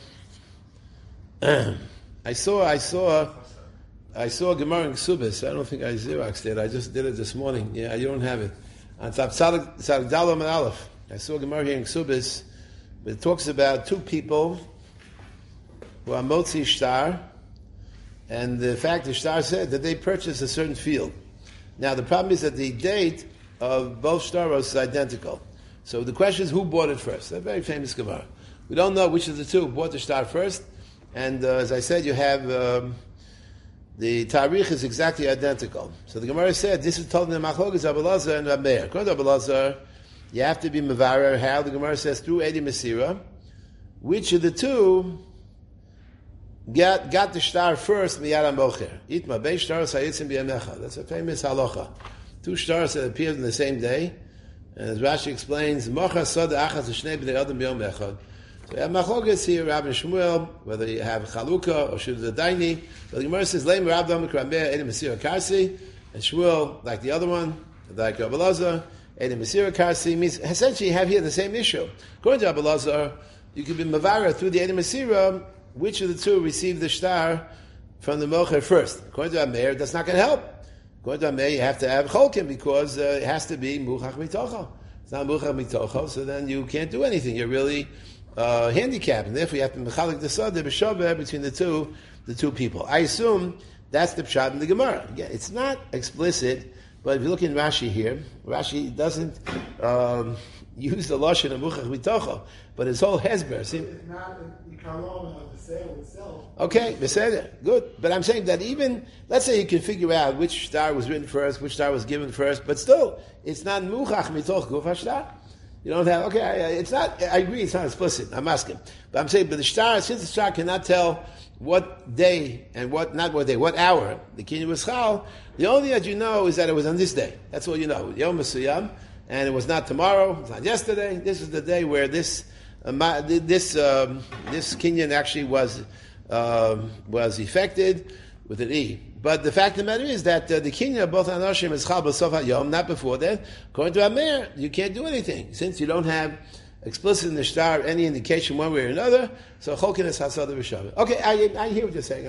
I saw Gemara in Ksubis. I don't think I Xeroxed it. I just did it this morning. Yeah, you don't have it. On top Tzadik Dalam and Aleph. I saw Gemara here in Ksubis, but it talks about two people who are Motzi Shtar, and the fact the Shtar said that they purchased a certain field. Now the problem is that the date of both Shtaros is identical. So the question is who bought it first? A very famous Gemara. We don't know which of the two bought the Shtar first, and as I said, you have the Tarikh is exactly identical. So the Gemara said this is told in the Machlokes Rabbi Elazar and Rabbi Meir. According to Rabbi Elazar, you have to be Mevarer. How? The Gemara says through Edi Mesira. Which of the two got the shtar first, miyad mocher. Itma bei shtar sayitzim b'yamecha. That's a famous halacha. Two stars that appeared on the same day, and as Rashi explains, mocher sada achas shnei b'nei adam b'yom echad. So you have machlokas here, Rabbi Shmuel, whether you have chalukah or should the daini. But the Gemara says, leim Rabbi Damik Edi Mesira Karsi, and Shmuel, like the other one, like Rabbi Elazar, Edi Mesira Karsi, means essentially you have here the same issue. According to Rabbi Elazar, you could be mavara through the Edi Mesira. Which of the two received the shtar from the mocher first? According to Ameir, that's not going to help. According to Ameir, you have to have cholkim because it has to be muchach mitocha. It's not muchach mitocha, so then you can't do anything. You're really handicap, and therefore you have to mechalik the sadeh b'shaveh between the two people. I assume that's the pshat in the Gemara. Again, it's not explicit, but if you look in Rashi here, Rashi doesn't use the lashon of muchach mitocho, but his whole hesber. It's not the kalon of the sale itself. Okay, beseder, good. But I'm saying that even, let's say you can figure out which star was written first, which star was given first, but still, it's not muchach mitoch guf hashtar. You don't have, okay, it's not, I agree, it's not explicit, I'm asking. But I'm saying, but the star, since the star cannot tell what day and what hour the kinyan was chal, the only thing that you know is that it was on this day. That's all you know. Yom Masuyam, and it was not tomorrow, it's not yesterday. This is the day where this kinyan actually was effected with an E. But the fact of the matter is that the kinyan both Anoshim is chal b'sof hayom, not before that. According to Amer, you can't do anything since you don't have explicit in the star any indication one way or another. So chokin is hasad v'shaveh. Okay, I hear what you're saying.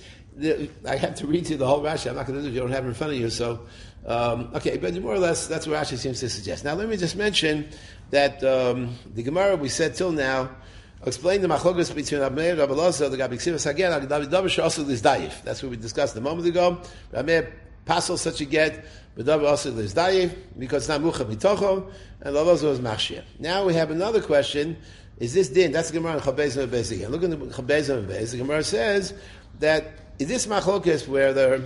I have to read to you the whole Rashi. I'm not going to do it if you don't have it in front of you. So okay, but more or less that's what Rashi seems to suggest. Now let me just mention that the Gemara we said till now explain the machlokas between Rameir, Rabbi Elazar, the Gabi Ksivas Hagen, David Davish also is Dayif. That's what we discussed a moment ago. Rameir passel such a get, but David also is Dayif because it's not mucha mitocho, and Rabbi Elazar is machshir. Now we have another question: is this din? That's the Gemara in Chabez and Beis again. Look at the Chabez and Beis. The Gemara says that is this machlokas where the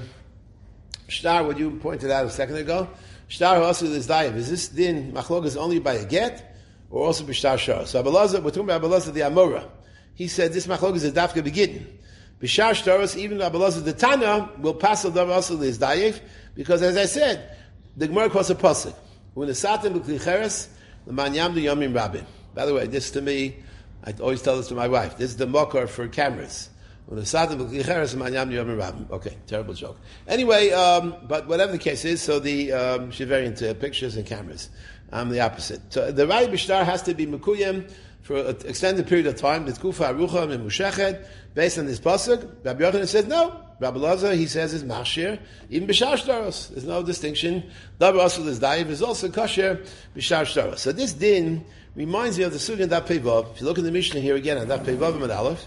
shtar, what you pointed out a second ago, shtar also is Dayif. Is this din machlokas only by a get? Or also b'shtar shar. So Rabbi Elazar, we're talking about Rabbi Elazar the Amora. He said this machlok is a dafka begin. B'shar shtaros, even Rabbi Elazar the Tana will pass the Rabbi Elazar is dayif, because as I said, the Gemara calls a pasuk. When the satim b'klicheres, the manyam du yomim rabin. By the way, this to me, I always tell this to my wife. This is the mokar for cameras. When the satim b'klicheres, the manyam du yomim rabin. Okay, terrible joke. Anyway, but whatever the case is, so she's very into pictures and cameras. I'm the opposite. So the Rai Bishtar has to be Mekuyim for an extended period of time. The Tkufa Arucha and Mushechet, based on this pasuk. Rabbi Yochanan says no. Rabbi Elazar, he says, is Mashir. Even Bishar Shtaros. There's no distinction. Davar Asur is Dayiv is also Kasher Bishar Shtaros. So this din reminds me of the Sugi in Daf Peivav. If you look in the Mishnah here again, on Daf Peivav and Aleph,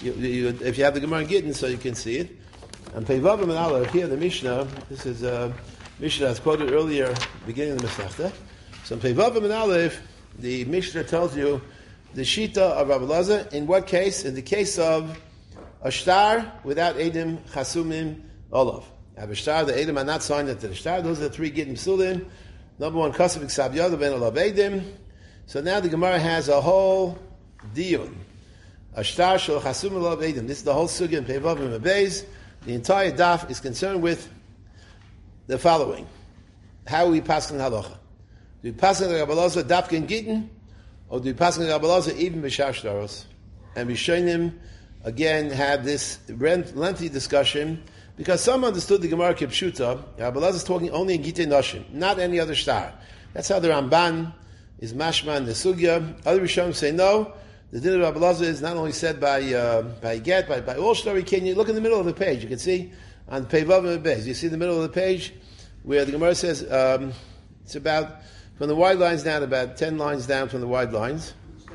if you have the Gemara in Gittin, so you can see it. On Peivav and Aleph, here the Mishnah, this is Mishnah that's quoted earlier, beginning of the Masechta. So in Peivav and Aleph, the Mishnah tells you the Shita of Rabbi Elazar, in what case? In the case of a shtar without Edim, Chasumim, Olav. Have a shtar, the Edim are not signed to the shtar. Those are the three Gittim Psulim. Number one, Kasav Iksav Yad, Ben Olav Edim. So now the Gemara has a whole diyun. A shtar shel Chasumim Olav Edim. This is the whole sugya in Peivav and Beis. The entire daf is concerned with the following. How we pass in halacha. Do we pass in Rabbi Elazar dafka in Gittin, or do we pass in Rabbi Elazar even b'shar shtaros? And we Rishonim again have this lengthy discussion because some understood the Gemara kipshuta. Rabbi Elazar is talking only in Gittin Noshim, not any other star. That's how the Ramban is mashman the sugya. Other Rishonim say no. The din of Rabbi Elazar is not only said by get, by all story. Can you look in the middle of the page? You can see on Peivav and Beis. You see the middle of the page where the Gemara says it's about. From the wide lines down, about 10 lines down from the wide lines.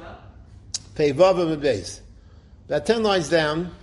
Peivav and Beis. About 10 lines down.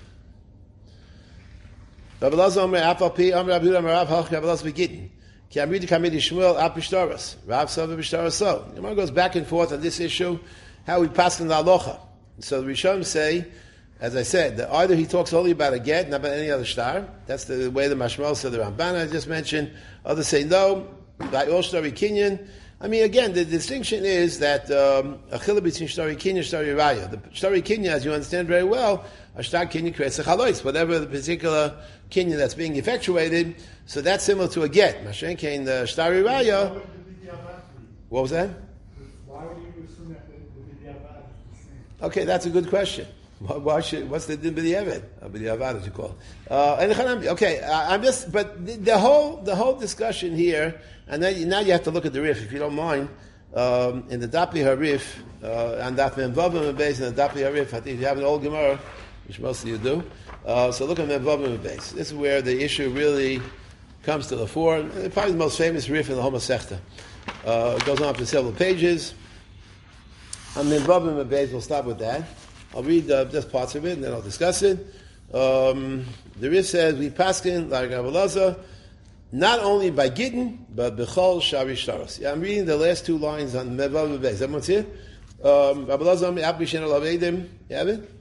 Rabbi Elazar Omer Afal Pi Omer Rabbi Yehuda Rav Hach Rabbi Elazar Begittin. Ki Amridi Kamidi Shmuel Ap Bishtaras. Rav Sava Bishtaras So. The Gemara goes back and forth on this issue, how we pass in the halacha. So the Rishonim say, as I said, that either he talks only about a get, not about any other star. That's the way the Mashmal said the Ramban I just mentioned. Others say no, by all story kinyan. I mean, again, the distinction is that a chiluk between Shtari Kinya and Shtari Raya. The Shtari Kinya, as you understand very well, a Shtar Kinya creates a chalois, whatever the particular Kinya that's being effectuated. So that's similar to a get. Mashen Kain, the Shtari Raya. What was that? Why would you assume that the B'diavad is the same? Okay, that's a good question. What's the din b'diavad? B'diavad, as you call it. Okay, I'm just, but the whole discussion here, and then now you have to look at the Rif, if you don't mind, in the Dapi Harif, and Daf Memvavim and Beis, and the Dapi Harif. I think if you have an old Gemara, which most of you do, so look at Memvavim and Beis. This is where the issue really comes to the fore. Probably the most famous Rif in the whole Masechta. It goes on for several pages. I'm in Vavim Abayz, we'll stop with that. I'll read just parts of it and then I'll discuss it. The Rif says, we paskin like Abelazar, not only by Gittin, but Bechol Shari Shtaros. Yeah, I'm reading the last two lines on Vavim Abayz. Everyone's here? Abelazar, Abishin al Avedim, you have it?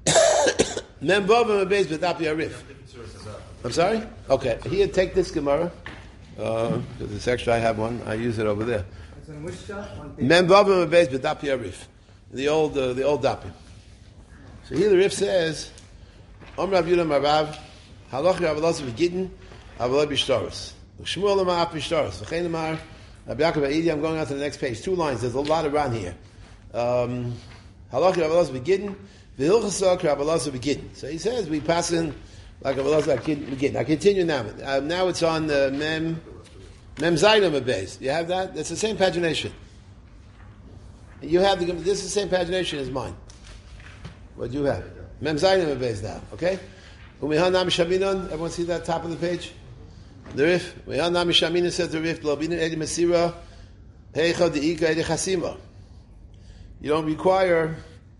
Mem Vavim Abayz B'Dap Yarif. I'm sorry? Okay, here, take this Gemara. Because it's extra, I have one. I use it over there. Mem Vavim Abayz B'Dap Yarif. The old Dapim. So here the Rif says, Rav Yudah Marav, Halach Abelazar v'Gittin, Avalei b'Shtaros. Shmuel Amar b'Shtaros. V'chein Amar, Rabbi Yaakov Eidi. I'm going on to the next page. 2 lines. There's a lot around here. Halach Abelazar v'Gittin, v'Hilchasa Abelazar v'Gittin. So he says we pass in like Abelazar v'Gittin. I continue now. Now it's on Mem Zayin Abayz. You have that? That's the same pagination. You have this is the same pagination as mine. What do you have? Mem Zayin Abayz now, okay? Umihan Nam Shaminon, everyone see that top of the page? The Rif. Umihan Nam Shaminon says the Rif, Blobinin Edi Mesira, Heicha De'ika Edi Chasima. You don't require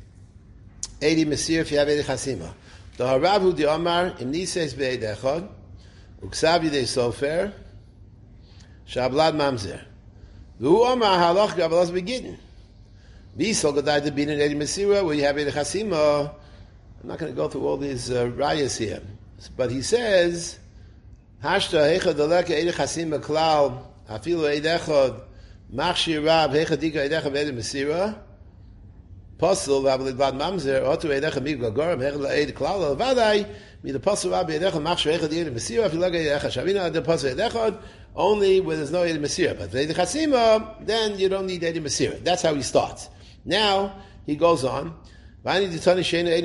Edi Mesira if you have Edi Chasima. The Haravu Di Amar, Im Nises Be'ed Echad, Uksav Yidei Sofer, Shablad Mamzer. V'hu Amar Halach Abelazar v'Gittin. V'Yisol Gadai De'binin Edi Mesira, where you have Edi Chasima. I'm not going to go through all these rayas here, but he says, "Hashta heicha daleka eid chasim klal afilu eid echad machshir rab heicha dika eid echad eid mesira pasul v'avalid bad mamzer otu eid echad migla goram heicha eid klal v'adai mi the pasul rab eid echad machshir heicha eid mesira afilu eid echad shavina the pasul eid echad only where there's no eid mesira, but eid chasima then you don't need eid mesira." That's how he starts. Now he goes on. Here's the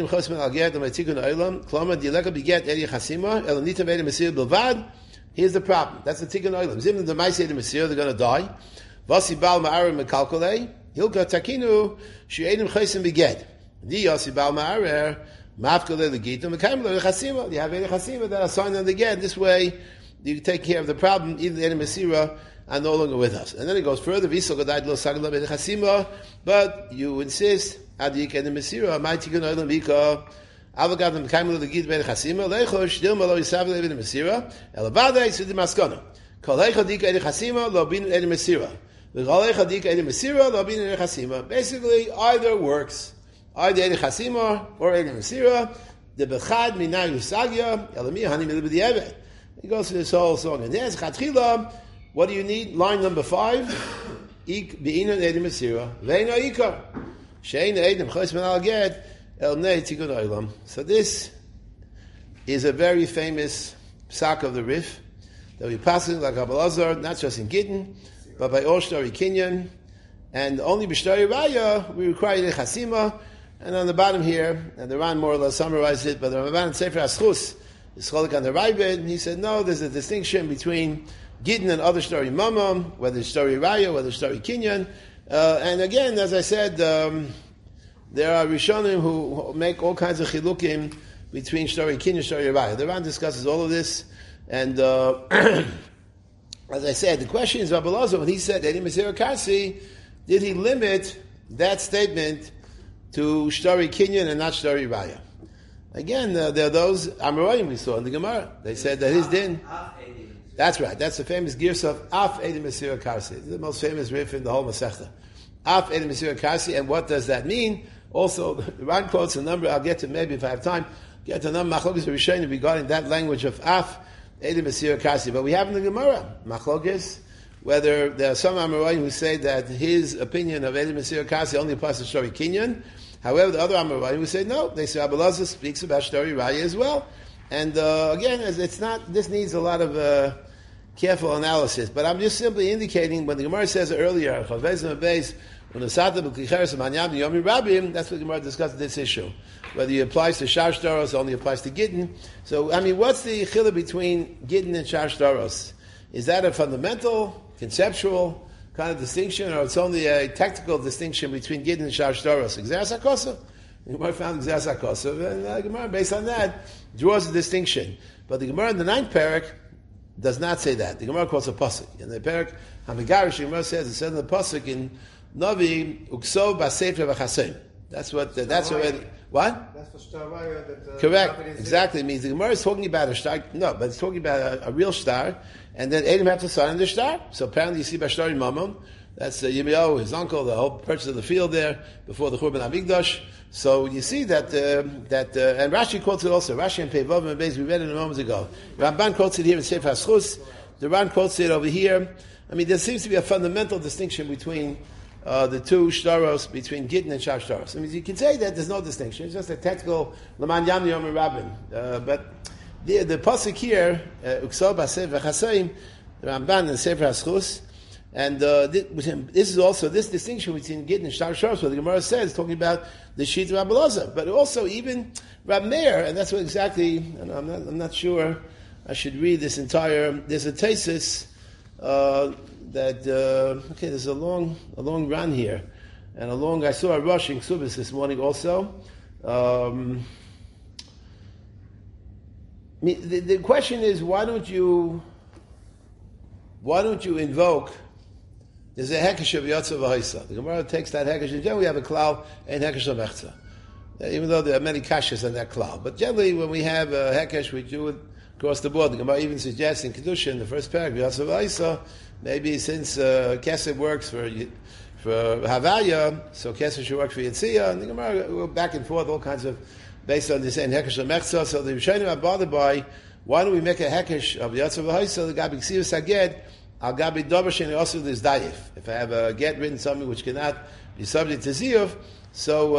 problem. That's the tikkun olam. Zim the ma'aseh the mesir, they're going to die. Vasi bal ma'arer mekalkolei. Hilka takinu she'edim chaysim beged. Di yasi bal ma'arer mafkolei legitum mekayim lo chasima. You have edim chasima that are signed on the ged. This way, you take care of the problem. Even the edim mesira are no longer with us. And then it goes further. V'isol gadai lo sagla edim chasima. But you insist. Adik and the Mesira, my tikkun olam vika, avogad and kaimel the gid ben chasima, lechosh dilma lo yisav levin Mesira, elavadei sudim maskana. Kol lecha dik edi chasima lo bin edi Mesira. V'kol lecha dik edi Mesira lo bin edi chasima. Basically, either works, either edi chasima or edi Mesira. The bechad minay usagya elami hani milib di'evet. He goes through this whole song, and there's chatchila. What do you need? Line number 5. Ik be'inan edi Mesira ve'ina ikar. So this is a very famous psak of the Rif that we pass in like Abelazar, not just in Gittin, but by all Shtori Kinyan, and only b'Shtori Raya we require the Chasima. And on the bottom here, and the Ran more or less summarized it, but the Ramban Sefer Aschus is cholik on the Raibed, and he said no, there's a distinction between Gittin and other Shtori Mamam, whether it's Shtori Raya, whether it's Shtori Kinyan. And again, as I said, there are Rishonim who make all kinds of chilukim between Shtori Kinyan and Shtori Raya. The Ran discusses all of this, and as I said, the question is, Abelazar, when he said Edi Mesira Kasi, did he limit that statement to Shtori Kinyan and not Shtori Raya? Again, there are those Amoraim we saw in the Gemara. They said that his din. That's right. That's the famous girs of Af Edi Mesira Karsi. The most famous riff in the whole Masechta. Af Edi Mesira Karsi. And what does that mean? Also, the Ran quotes a number. I'll get to maybe if I have time. Get to a number Machlokes Rishonim regarding that language of Af Edi Mesira Karsi. But we have in the Gemara Machlokes whether there are some Amoraim who say that his opinion of Edi Mesira Karsi only applies to Shtori Kinyan. However, the other Amoraim who say no. They say Abelazar speaks about Shtori Raya as well. And again, it's not. This needs a lot of careful analysis, but I'm just simply indicating when the Gemara says earlier, when the that's what the Gemara discussed this issue. Whether it applies to Shar Shtaros, only applies to Gittin. So, I mean, what's the chila between Gittin and Shar Shtaros? Is that a fundamental, conceptual kind of distinction, or it's only a technical distinction between Gittin and Shar Shtaros? Exeras HaKosav. The Gemara found Exeras HaKosav, and the Gemara, based on that, draws a distinction. But the Gemara in the 9th parak does not say that. The Gemara calls a pasuk. In the parak Hamigarish, the Gemara says, it said in the pasuk in Novi ukso b'sefer v'chasim. That's what. That's already. What? That's the Shtaraya that. Correct. Exactly. It means the Gemara is talking about a star. No, but it's talking about a real star, and then Adam have to sign the star. So apparently, you see by Shtari Mamon. That's Yirmiyahu, his uncle, the whole purchase of the field there before the Churban Hamikdash. So you see that and Rashi quotes it also. Rashi and Peivav and Beis, we read it a moment ago. Ramban quotes it here in Sefer HaSchus. The Ran quotes it over here. I mean, there seems to be a fundamental distinction between the two shtaros, between Gittin and Shav shtaros. I mean, you can say that there's no distinction. It's just a technical Laman Yam Yom and Rabbin. But the pasuk here, Uksov Basev V'Chaseim, the Ramban and Sefer HaSchus. And this is also this distinction between Gittin and Shtar Shtaros, where the Gemara says, talking about the Shita Rabbi Elazar, but also even Rab Meir, and that's what exactly. And I'm not sure. I should read this entire. There's a thesis that there's a long run here, and I saw a rush in Ksubis this morning also. The question is, why don't you invoke? There's a hekesh of Yotza v'Haisa. The Gemara takes that hekesh, and generally we have a klal and hekesh of Echza. Even though there are many kashas on that klal. But generally when we have a hekesh, we do it across the board. The Gemara even suggests in Kedusha, in the first paragraph, Yotza v'Haisa, maybe since Kesed works for Havaya, so Kesed should work for Yitzia, and the Gemara go back and forth, all kinds of, based on this and hekesh of Echza. So the Rishonim are bothered by, why don't we make a hekesh of Yotza v'Haisa, the Gabi Ksiv Saged, Al Gabi Dobashin also this Dayif. If I have a get written something which cannot be subject to Ziyuv, so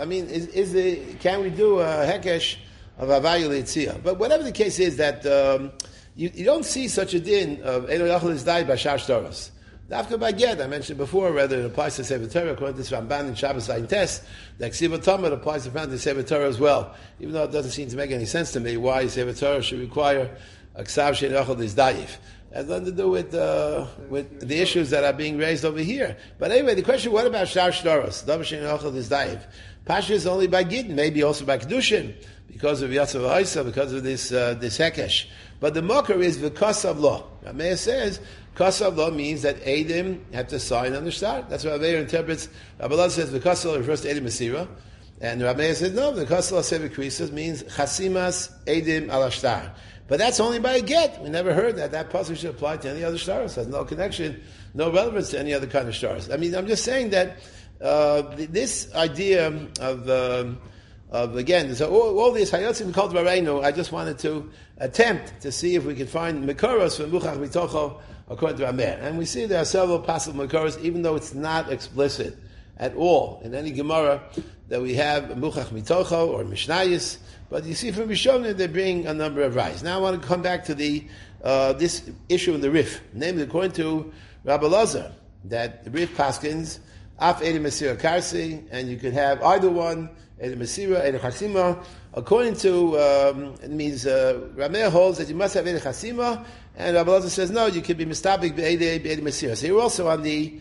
can we do a Hekesh of Havayu Leitziyah? But whatever the case is, that you don't see such a din of Elo Yachal is Dayif by Shash Doros. After by get, I mentioned before, whether it applies to Sefer Torah, according to Ramban and Shabbos Ayin Tes, the Ksiva Talmud applies to Sefer Torah as well. Even though it doesn't seem to make any sense to me why Sefer Torah should require a Ksav Shein Yachal is Dayif. Has nothing to do with the issues that are being raised over here. But anyway, the question: what about Shtar Shtaros? Dabashin Achal is Daiv. Pasha is only by Gittin, maybe also by Kedushin, because of Yatzav Haisa, because of this Hekesh. But the Makar is V'Kasav Law. Rameir says Kasav Law means that Eidim have to sign on the Shtar. That's what Rameir interprets. Rabbi Elazar says V'Kasav Law refers to Eidim Masira, and Rameir says no. The Kasav Law Sevi Krisas means Chasimas Eidim Al Shtar. But that's only by a get. We never heard that pasuk should apply to any other stars. It has no connection, no relevance to any other kind of stars. I mean, I'm just saying that this idea of again, so all these hayotzim called Vareinu, I just wanted to attempt to see if we could find Mikoros from Muchach Mitocho according to Rameir. And we see there are several possible Mikoros, even though it's not explicit at all in any Gemara that we have Muchach Mitocho or Mishnayis. But you see from Rishonim they bring a number of rights. Now I want to come back to the this issue in the Rif. Namely, according to Rabbi Elazar, that the Rif Paskins, Af Edim Mesira Karsi, and you could have either one, Edim Mesira, Edim Chasima. According to, it means Rameir holds that you must have Edim Chasima, and Rabbi Elazar says no, you could be Mistabik Edim Mesira. So you're also on the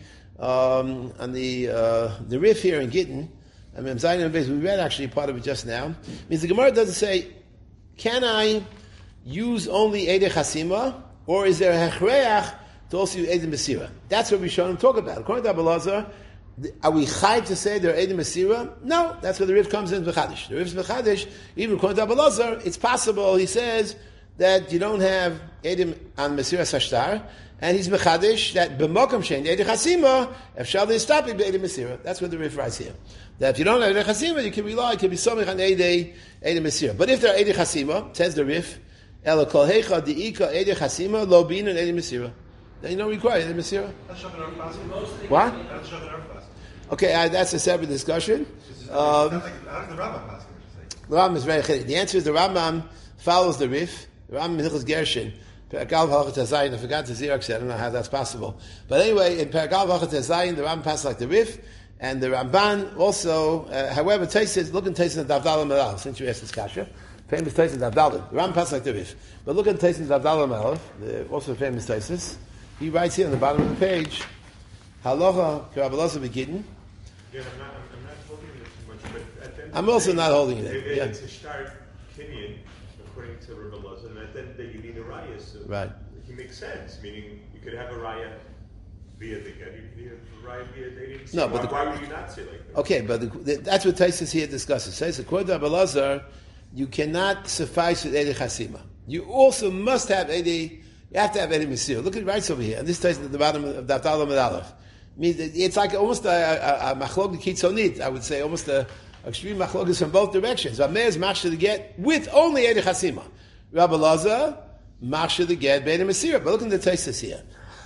Rif here in Gittin. I mean, Zayin and Beis, we read actually part of it just now. It means the Gemara doesn't say, can I use only Eidei Chasima, or is there a Hechreach to also use Eidei Mesira? That's what Rishonim talk about. According to Rabbi Elazar, are we chayv to say there are Eidei Mesira? No, that's where the Rif comes in V'chadish. The Rif's V'chadish, even according to Rabbi Elazar, it's possible, he says, that you don't have Edim on Mesira Sashtar, and he's Mechadish, that b'mokam shein Eidei Chasima, if shall they stop it Eidei Mesira. That's what the Rif writes here. That if you don't have Eidei Chasima, you can rely, it can be something on Eidei Mesira. But if there are Eidei Chasima, says the Rif, Ela kol heicha di'ika Eidei Chasima, lo bin and Eidei Mesira. Then you don't require Eidei Mesira. That's Shulchan Aruch Pasuk. What? That's Shulchan Aruch Pasuk. Okay, that's a separate discussion. How does the Rambam Pasuk say? The Rambam is very chiddush. The answer is the Rambam follows the Rif. The Rambam Hilchos Gershon. Pergal V'Hachat Hazayin. I forgot to Xerox it. I don't know how that's possible. But anyway, in Pergal V'Hachat Hazayin, the Rambam passes like the Rif. And the Ramban also, however, look in Taisin Davdala Melal, since you asked this kasha. Famous Taisin Davdala. The Rambam passes like the Rif. But look in Taisin Davdala Melal, also famous Taisis. He writes here on the bottom of the page, Halacha Rabbi Elazar B'Gittin. Yeah, I'm not holding it too much, but I'm also not holding it. It's a start Kinyan, according to Rabbi Elazar, and at the end of the day you need a raya, so right. it makes sense, meaning you could have a raya via the get. You can even ride via dating. No, why, but the- why would you not say like that? Okay, but that's what Taisus here discusses. Says according to Abelazar, you cannot suffice with Eddie Chasima. You also must have Eddie. You have to have Eddie Mesir. Look at it right over here. And this Taisus at the bottom of Daf Aleph and Aleph. Means it's like almost a machlok kitzonit. I would say almost a extreme machlok from both directions. Rameir is machshir the get with only Eddie Chasima. Rabbi Lazar machshir the get Eddie Mesir. But look at the Taisus here.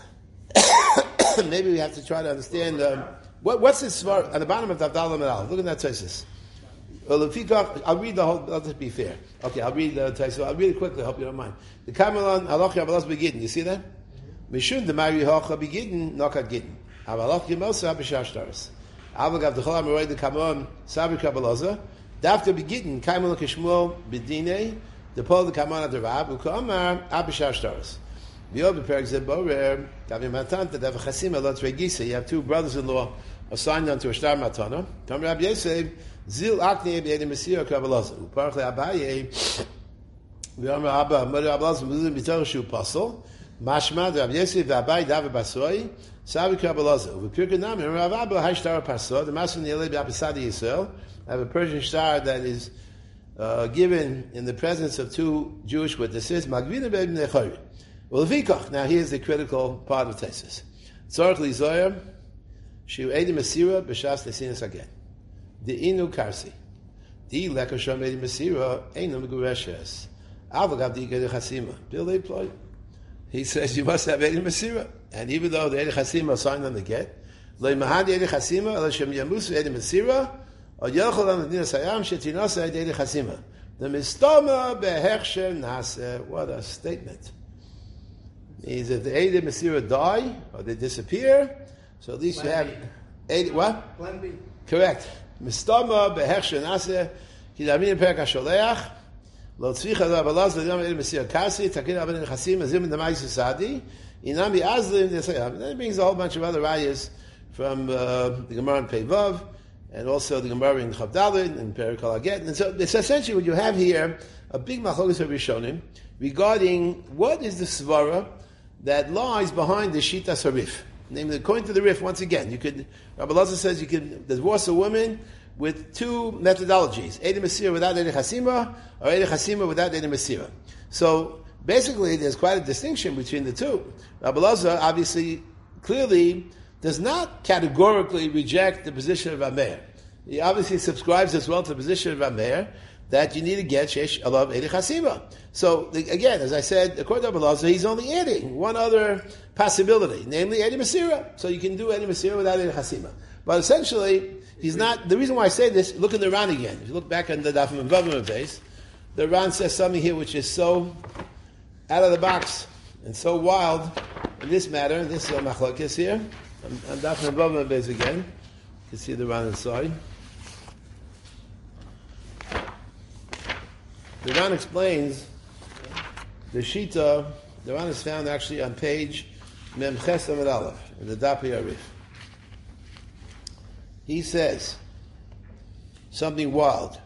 Maybe we have to try to understand what's this svar at the bottom of Daf Aleph and Aleph. Look at that Taisus. Well, I'll read the whole. I'll just be fair. Okay, I'll read the Taisus. I'll read it quickly. I hope you don't mind. The Kamelon Halacha Abalas Begidin. You see that? Mishun Demari Hacha Begidin Nokat Gidin. Abalach Gimosa B'Shashtaris. Avagav Dechol Amoray the Kamon Sabri Kabalaza. Dafter Begidin Kaimon Kishmuel Bedine. The Pol the Kamon at the Rab Ukamar Abishashtaris. V'yod B'Perek Zeborer Davim Matan Tadav Chasim Elot Regisa. You have two brothers-in-law assigned unto a star matana. Tam Rab Yosef. Zil Akne B'Edim Mesir Kabalaza. Uparach LeAbaye. V'Amar Abba Mother Abalaza Muzim B'Torah Shu Pasol. Mashma Rab Yosef V'Abaye David Basoi. Savi Kabalaza. V'Pirkei Nami Rav Abba Hashtar Pasol. The Master Nilei B'Apisadi Yisrael. I have a Persian star that is given in the presence of two Jewish witnesses. Magvina B'Ebn Nechori. Well, Levikach. Now here's the critical part of Tesis. Tzorach Lizoyer. Shu Edim Mesira B'Shas Nesinas again. The inu karsi, the lekasham edi mesira einam gureshes. Avagav di edi chasima. Bill employed. He says you must have edi mesira, and even though the edi chasima signed on the get, lo mahadi edi chasima elashem yamusu edi mesira, or yochol an adina sayam shetinasa edi chasima. The mistama behechsher nase. What a statement! Means if the edi mesira die or they disappear, so at least you have edi what? Plan B. Correct. Mistama behechsher naseh kidamin perek hasholeach lo tzvicha Abelazar l'yom el mesir kasi takin aben chasim azim in the ma'is sadi inami azlim desayam. Then it brings a whole bunch of other rayas from the Gemara in Peivav and also the Gemara in Chavdalid and Perek Kol Haget. And so it's essentially what you have here, a big machlokes of Rishonim regarding what is the svara that lies behind the Shita Sarif. Namely, according to the Rif, once again, you could, Rabbi Lazar says you could divorce a woman with two methodologies, Edim Mesira without Edim Chasima, or Edim Chasima without Edim Mesira. So, basically, there's quite a distinction between the two. Rabbi Lazar, obviously, clearly, does not categorically reject the position of Rameir. He obviously subscribes as well to the position of Rameir, that you need to get Shesh Alav Edim Chasima. So, again, as I said, according to Rabbi Lazar, he's only adding one other possibility, namely Edim Mesira. So you can do Edim Mesira without Edim Chasima. But essentially, he's not, the reason why I say this, look in the Ran again. If you look back on the Daf Mevavim base, the Ran says something here which is so out of the box and so wild in this matter, in this machlokes here. On Daf Mevavim base again. You can see the Ran inside. The Ran explains the Shita, the Ran is found actually on page Mem Ches Amud Aleph, in the Daf Yarif. He says something wild.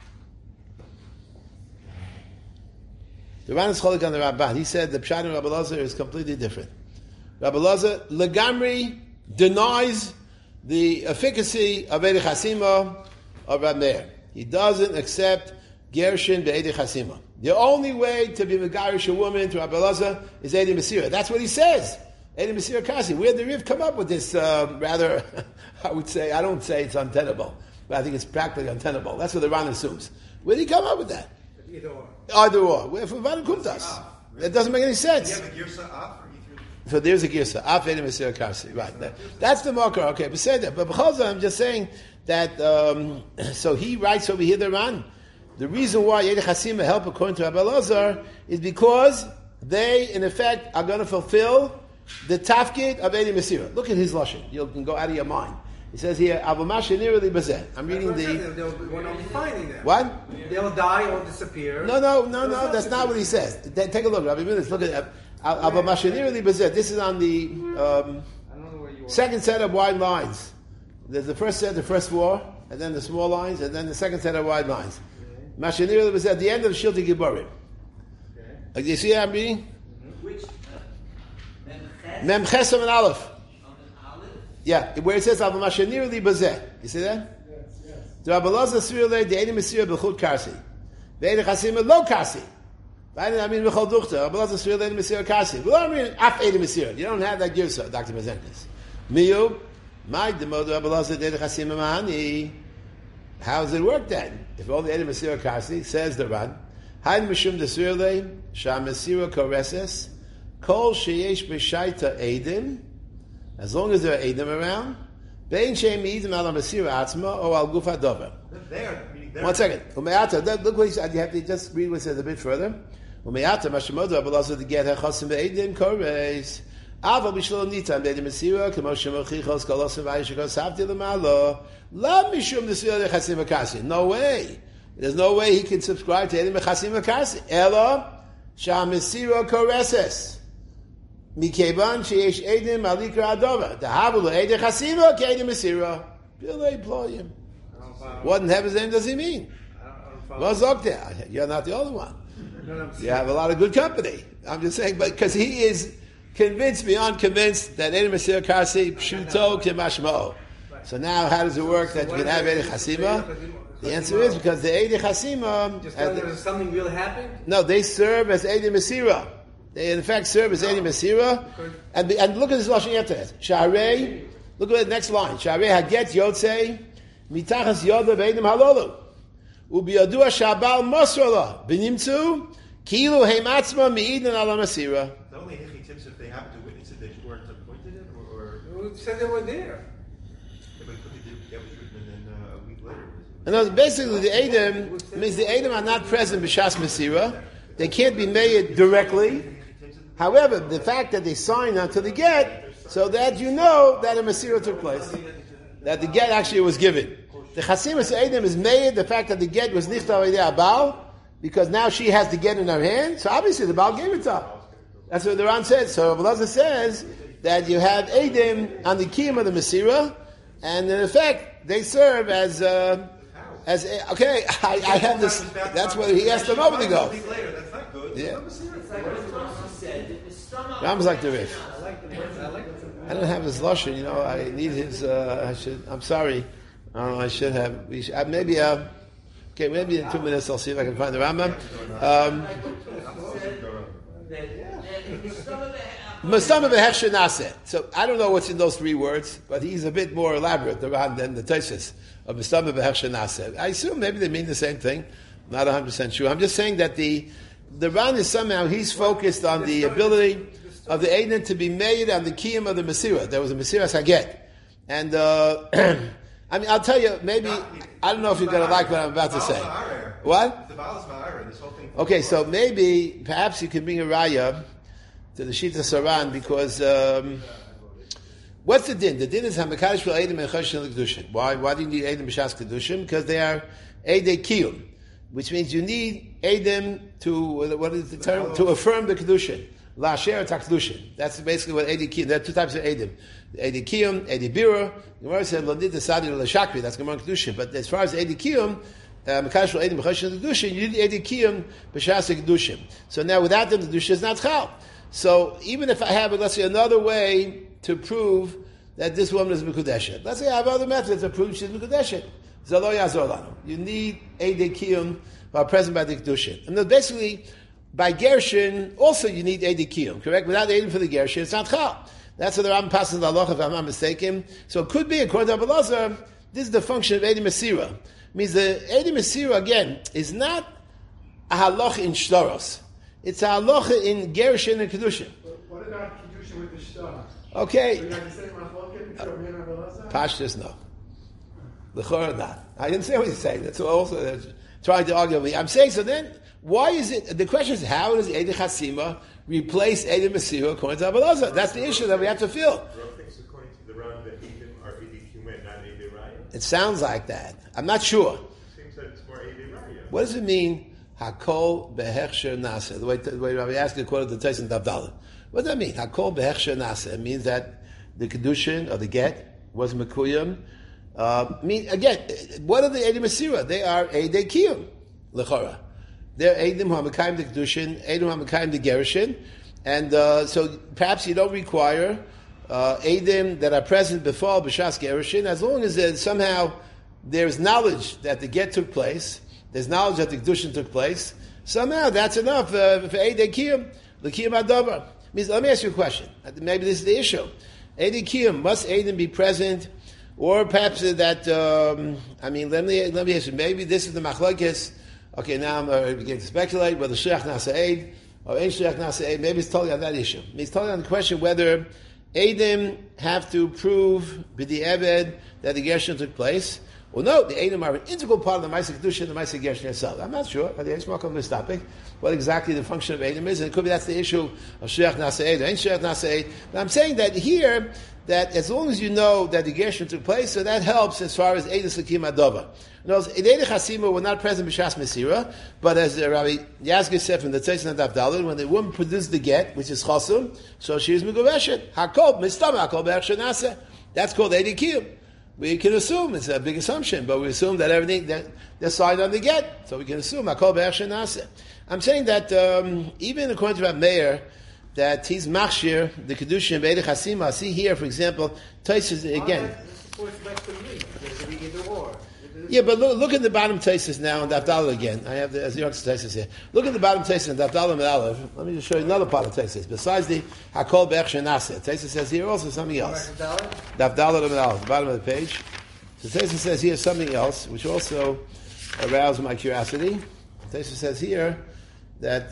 The Ran is cholik on the Ramban. He said the Pshat of Rabbi Lazar is completely different. Rabbi Lazar legamri denies the efficacy of Eidei Chasima of Rameir. He doesn't accept Gershin be'Eidei Chasima. The only way to be megarish a woman to Rabbi Lazar is Eidei Mesira. That's what he says. Eidei Mesira Kasi. Where did the Riv come up with this rather, I would say, I don't say it's untenable, but I think it's practically untenable. That's what the Ran assumes. Where did he come up with that? Either or. Either or. Where from Van Kumtas? It doesn't make any sense. Do you have a girsa off or either? So there's a girsa. Af Eidei Mesira Kasi. Right. That's the marker. Okay, but say that. But because I'm just saying that, so he writes over here the Ran. The reason why Eidei Chasima help according to Rabbi Lazar is because they, in effect, are going to fulfill the tafkid of Eidei Mesira. Look at his lashon. You can go out of your mind. He says here, I'm reading the... We're not defining them. What? They'll die or disappear. No, that's not what he says. Take a look, Rabbi Minas. Look at this is on the I don't know where you are. second set of wide lines. There's the first set, the first four, and then the small lines, and then the second set of wide lines. Mashanir was at the end of the Shilti Giborim. Do you see what I'm reading? Which? Mem Chesam and Aleph. On the Yeah, where it says Aval Mashanir Li Bazeh. You see that? Yes. The Rabbi Elazar Sri Le the Eidim Mesira B'chut Karsi. The Eidim Chasima Lo Karsi. I mean B'chol Duchta. Rabbi Elazar Sri Le Eidim Mesira Karsi. We don't mean Af Eidim Mesira. You don't have that girsa, Dr. Mazenkis. Miyu, my Demo Rabbi Elazar the Eidim Chasima Mahani. How does it work then? If all the Eidim Mesira Karsi, says the Ran, Hain Mishum Desir Le, Sham Mesira Koreses, Kol Sheyesh B'Shaita Eidim, as long as there are Eidim around, Bein Shem Eidim Al Mesira Atzma or Al Gufa Dover. One second. Umeata, look what he said. You have to just read what it says a bit further. Umeata, Mashamodu, Abelazar, the get Hachosim Eidim Koreis. Aval Bishlam Nita, Eidim Mesira, Kamosh Mochichos, Kolosim Vayishikos, Havti Lamalo, La Mishum Desir Chasim Akasi. No way. There's no way he can subscribe to Eidim Chasim Akasi. Ela, Sham Mesira Koreses. Mikeban sheyesh edim alikra adova. The havulu edim chasima k'edim mesira. Bilei ployim. What in heaven's name does he mean? Well, Zokter, you're not the only one. You have a lot of good company. I'm just saying, but because he is convinced beyond convinced that edim mesira kasi pshuto k'mashmo. So now, how does it work that you can have edim chasima? The answer is because the edim chasima. Just there's something will happen. No, they serve as edim mesira. They in fact serve as Eidim Mesira. And look at this lashon after that. Sharei, look at the next line. Sharei haget yotzei mitachas yodav Eidim halolu. Ubiyadua shabal mosrala. B'nimtzu kilu heimatzma mi'idin ala Mesira. The only hichy tips if they happen to witness it, they weren't appointed it, or Who said they were there? yeah, but could they do that was written and then a week later? And basically the Eidim means the Eidim are not present b'shas Mesira. They can't be made directly. However, the fact that they sign onto the get, so that you know that a Mesira took place, that the get actually was given. The Chasimus Eidim is made, the fact that the get was nichtav idei Baal, because now she has the get in her hand, so obviously the Baal gave it to her. That's what the Ran said. So Rabbi says that you have Eidim on the kiyum of the Mesira, and in effect, they serve as okay, I have this, that's what he asked them over to go. Yeah. Ram's like the Rif. I don't have his lashon, I need his, I'm sorry. I should have, maybe in 2 minutes I'll see if I can find the Rambam. Mastama v'hechsher naseh. So I don't know what's in those 3 words, but he's a bit more elaborate than the Tosfos of Mastama v'hechsher naseh. I assume maybe they mean the same thing. Not 100% sure. I'm just saying that the Ran is somehow, he's focused on the ability of the Eidim to be made on the kiyum of the Mesira. There was a Mesira Saget. And, I mean, I'll tell you, maybe, I don't know if you're going to like what I'm about to say. What? The Baal is Ma'ara, this whole thing. Okay, so maybe, perhaps you can bring a raya to the Shita Saran, because, what's the din? The din is Hamakadosh for Eidim and Choshen L'Kedushim. Why do you need Eidim B'Shas Kedushim? Because they are Eidei Kiyum, which means you need Eidim to, what is the term? To affirm the Kedushin. La'asher takdushin. That's basically what Eidei Kiyum. There are 2 types of Eidim. Eidei Kiyum, Eidei Bira. Gemara said Lodid Sadi L'Shakri. That's Gemara Kedushin. But as far as Eidei Kiyum, Mekadosh Eidim B'Choshen Kedushin, you need Eidei Kiyum B'Shas Kedushin. So now without them, the Kedushin is not Chal. So even if I have, let's say, another way to prove that this woman is Mekudeshet. Let's say I have other methods to prove she's Mekudeshet. Zalo Yazor Lanu. You need Eidei Kiyum who are present by the Kedushin. And then basically, by Gershon, also you need Eidei Kiyum, correct? Without Eidim for the Gershon, it's not Chal. That's what the Rambam passes the halacha, if I'm not mistaken. So it could be, according to Rabbi Elazar, this is the function of Eidei Mesira. Means the Eidei Mesira, again, is not a halacha in Shtaros. It's a halacha in Gershon and Kedushin. What about Kedushin with the Shtar? Okay. So you have the same machloket between Rabbi Elazar? Pashtus, no. The Chor, not. I didn't say what he's saying. That's also trying to argue with me. I'm saying, so then, why is it, the question is, how does Eidei Chasima replace Eidei Mesira according to Rabbi Elazar? That's the issue that we have to fill. According to the Ran, that Eidim are Eidei Kiyum, not Eidei Raya. It sounds like that. I'm not sure. It seems that it's more Eidei Raya. What does it mean? Hakol behechsher naseh. The way Rabbi asked it, quoted the Tyson Davdala. What does that mean? Hakol behechsher naseh. It means that the kedushin or the get was mekuyim. Again, what are the Eidei Mesira? They are Eidei Kiyum lechora. They're Eidim who are mekayim the kedushin, Eidim who are mekayim the gerushin, and so perhaps you don't require Eidim that are present before B'shas Gerushin, as long as somehow there's knowledge that the get took place, there's knowledge that the Kedushin took place, somehow that's enough for Eidei Kiyum, the Kiyum Adobar. Means, let me ask you a question. Maybe this is the issue. Eidei Kiyum, must Eidim be present? Or perhaps that, let me ask you, maybe this is the machlokes. Okay, now I'm beginning to speculate whether Shliach Nasa Eid or Ein Shliach Nasa Eid. Maybe it's totally on that issue. It's totally on the question whether Eidim have to prove B'di Eved that the Gershon took place. Well, no, the Eidim are an integral part of the Ma'aseh Kedusha and the Ma'aseh Gershon itself. I'm not sure, but there's on this topic, what exactly the function of Eidim is, and it could be that's the issue of Shliach Nasa Eid or Ein Shliach Nasa Eid. But I'm saying that here, that as long as you know that the Gershon took place, so that helps as far as Eidus Lakim Adova. In other words, Eidei Chasima were not present b'Shas Mesira, but as Rabbi Yazgis said from the Tzeitzin and Daf Daled, when the woman produced the get, which is Chasum, so she is Meguveshet. Hakol, Mistama, Hakol Be'er Shenaseh. That's called Eidei Kiyum. We can assume, it's a big assumption, but we assume that everything, that they're signed on the get, so we can assume Hakol Be'er Shenaseh. I'm saying that even according to Rabbi Meir, that he's machshir, the Kedushin of Eidei Chasima. See here, for example, Taisus again. Yeah, but look at the bottom Taisus now in Daf Daled again. I have the Azirach Taisus here. Look at the bottom Taisus in Daf Daled and Aleph. Let me just show you another part of Taisus. Besides the Hakol Be'er Shenaseh, Taisus says here also something else. Daf Daled and Aleph, the bottom of the page. So Taisus says here something else, which also aroused my curiosity. Taisus says here that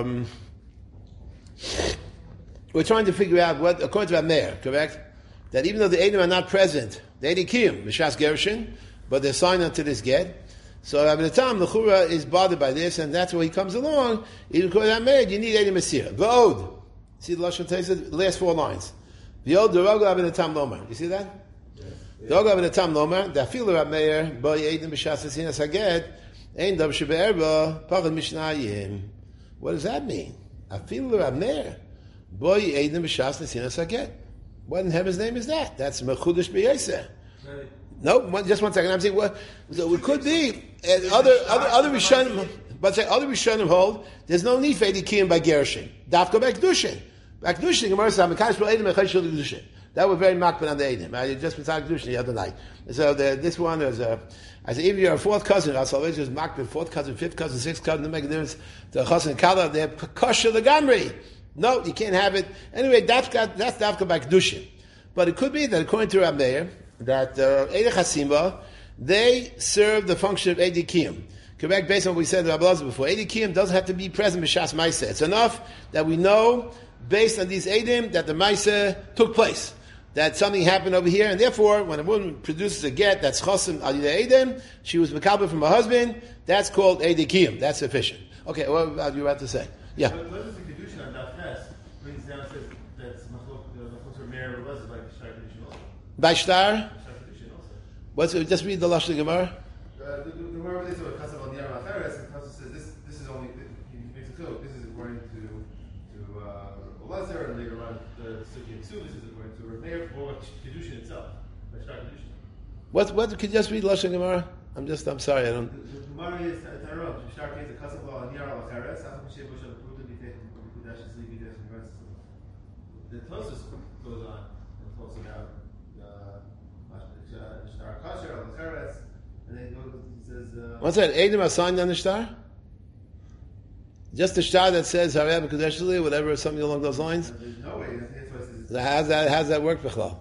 we're trying to figure out what, according to our mayor, correct? That even though the Eidim are not present, the Eidei Kiyum, B'Shas Gerushin, but they're signed onto this get. So at the time, the Chura is bothered by this, and that's where he comes along. Even according to our mayor, you need Eidim Mesira. V'od. See the Lashon Taisus, the last 4 lines. V'od D'Rogo Abin Etam Lomar. You see that? D'Rogo Abin Etam Lomar. D'Afilu Rab Meir, Bo Eidim B'Shas Asinas Haget, Ein Dav Shebe'erba, Pachad Mishnayim. What does that mean? Afilu Rab Meir. Boy Eidim B'Shas Nesinas Haget. What in heaven's name is that? That's Mechudesh B'Yeseh. No, just 1 second. I'm saying what? So it could be other Rishonim, but say other Rishonim hold there's no need for Eidei Kiyum by Gerushin. Dafka by Kedushin. By Kedushin, Gemara says Mekadosh Eidim Echad Shel Kedushin. That was very makbid on the Eidim. I just beside Kedushin the other night. So this one is I said if you're a 4th cousin, I saw always just makbid 4th cousin, 5th cousin, 6th cousin. Doesn't make a difference. The Chassan and Kala they're kosher the Gamri. No, you can't have it. Anyway, that's Dafka by Kedushin. But it could be that according to Rab Meir, that Eidei Chasima, they serve the function of Eidei Kiyum. Correct, based on what we said in Rabbi Lazar before. Eidei Kiyum doesn't have to be present b'Shas Maaseh. It's enough that we know, based on these Eidim, that the Maaseh took place. That something happened over here, and therefore, when a woman produces a get that's Chosim Al Yidei Eidim, she was Mekabel from her husband, that's called Eidei Kiyum. That's sufficient. Okay, what are you about to say? Yeah. What is the Kedushin on Daf Tes? Brings down says that's Machlok or Meir or was like Shtar Kedushin also. By Shtar? Shtar Kedushin also. What's it? Just read the Lashon Gemara. The Gemara relates to a Kasav al Niyar Acheres, and Kasav says this is only, he makes a code. This is according to Elazar, and later on the Sukkot Tzu. This is according to Reb Meir for Kedushin itself, by Shtar Kedushin. What? Could you just read Lashon Gemara? I'm sorry, I don't. The Gemara is Tarot. Shtar Kedushin, the Kasav al Niyar Acheres. The Tosus goes on and talks about Shtar Kasher al Cheres, and then he says. What's that? Eidim are signed on the Shtar? Just the Shtar that says Harei B'Kodesh Li, whatever, something along those lines. There's no way. That's what it says. How's that work, B'chlal?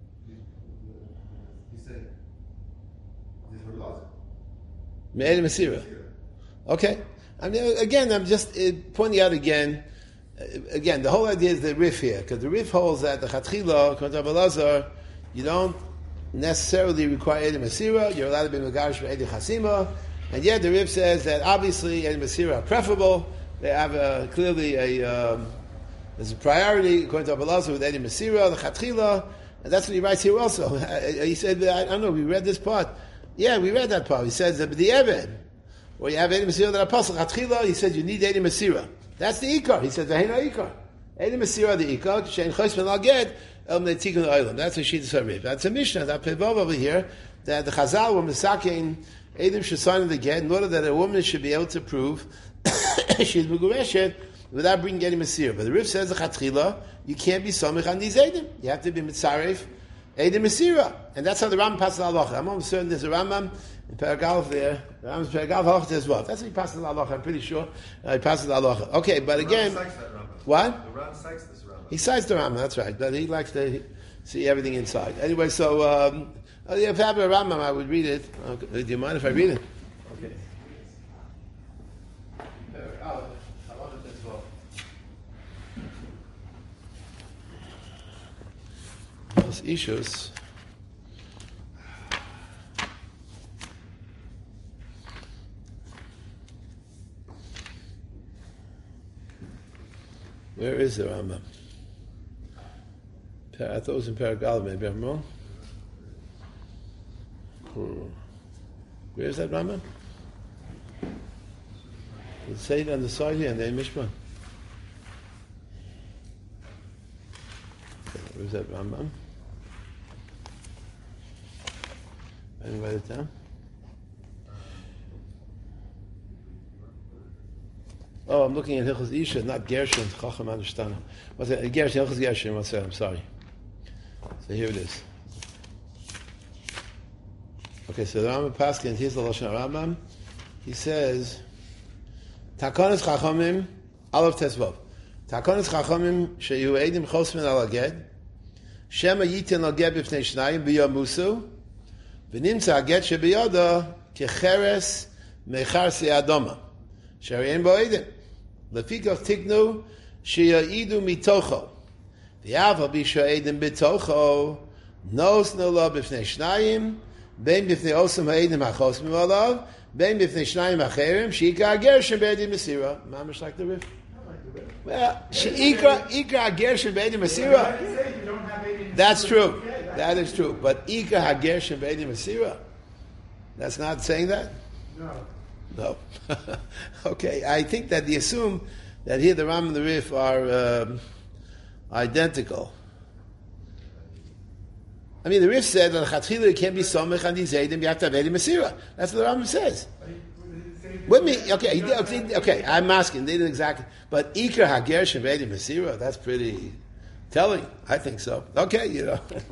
He said, "This is what Me'edim Mesira. Okay. I mean, again, I'm just pointing out again. Again, the whole idea is the Rif here, because the Rif holds that the Chatchila, according to Rabbi Lazar, you don't necessarily require Eidei Mesira. You're allowed to be Megarish for Eidei Chasima, and yet the Rif says that obviously Eidei Mesira are preferable. They have clearly there's a priority according to Rabbi Lazar with Eidei Mesira, the Chatchila, and that's what he writes here also. He said, I don't know, we read this part. Yeah, we read that part. He says that the Eved, where you have Eidei Mesira that apostle Chatchila, he said you need Eidei Mesira. That's the Ikar. He says, V'heina Ikar. Eidei Mesira the Ikar, Shein Chos Ben Al Ged, El Netikun Olam. That's a Shittas HaRiv. That's a Mishnah, that Pevov over here, that the Chazal were Mesakein, Eidim should sign the Ged, in order that a woman should be able to prove she's Megureshet without bringing any Masir. But the Rif says the Chatchila, you can't be Samich on these Eidim. You have to be Mitzaref Eidim Masira. And that's how the Rambam passes the halacha. I'm almost certain there's a Rambam in Paragalv there. The Rambam's Paragalv halacha as well. That's how he passes the halacha. I'm pretty sure he passes the halacha. Okay, but again, what? The Ram cites this Rambam. He cites the Rambam, that's right. But he likes to see everything inside. Anyway, so if I have a Rambam, I would read it. Okay. Do you mind if I read it? Okay. I love it as well. Those issues. Where is the Rambam? I thought it was in Paragal, maybe I'm wrong. Where is that Rambam? Let's say it on the side here, and then Mishpan. Where's that Rambam? I didn't write it down. Oh, I'm looking at Hilchos Isha, not Gershon, Chacham Adishtana. What's that? Gershon, Hilchos Gershon, what's that? I'm sorry. So here it is. Okay, so the Rambam Paskin, here's the Lashon Rambam. He says, Takonis Chachamim, Aleph Tesvav. Takonis Chachamim, Sheyu Eidim Chosmin Al Aged, Shema Yitin Al Ged B'fnei Shnayim B'yom Musu, V'nimtza Aged Shebiyada Kecheres Mechar Se'adoma. Shari'en Bo'edim. Lefikach Tiknu Sheya'idu Mitocho. V'yav B'Sha'idim B'tocho Nos Nola B'fnei Shnayim Bein B'fnei Osam Ha'edim HaChosmin Alav Bein B'fnei Shnayim Acherim She'ika Agershim B'edim Mesira. Mamish like the Rif. Well, She'ika Agershim B'edim Mesira. That's true. That is true. But Ika Hagershim B'edim Mesira. That's not saying that? No. Okay, I think that they assume that here the Ram and the Rif are identical. I mean, the Rif said that Chatchila can't be Somech on these Eidim, you have to have Eidim Masira. That's what the Ram says. With me, okay, I'm asking, they didn't exactly, but Iker Hagershim Eidim Masira, that's pretty telling. I think so. Okay,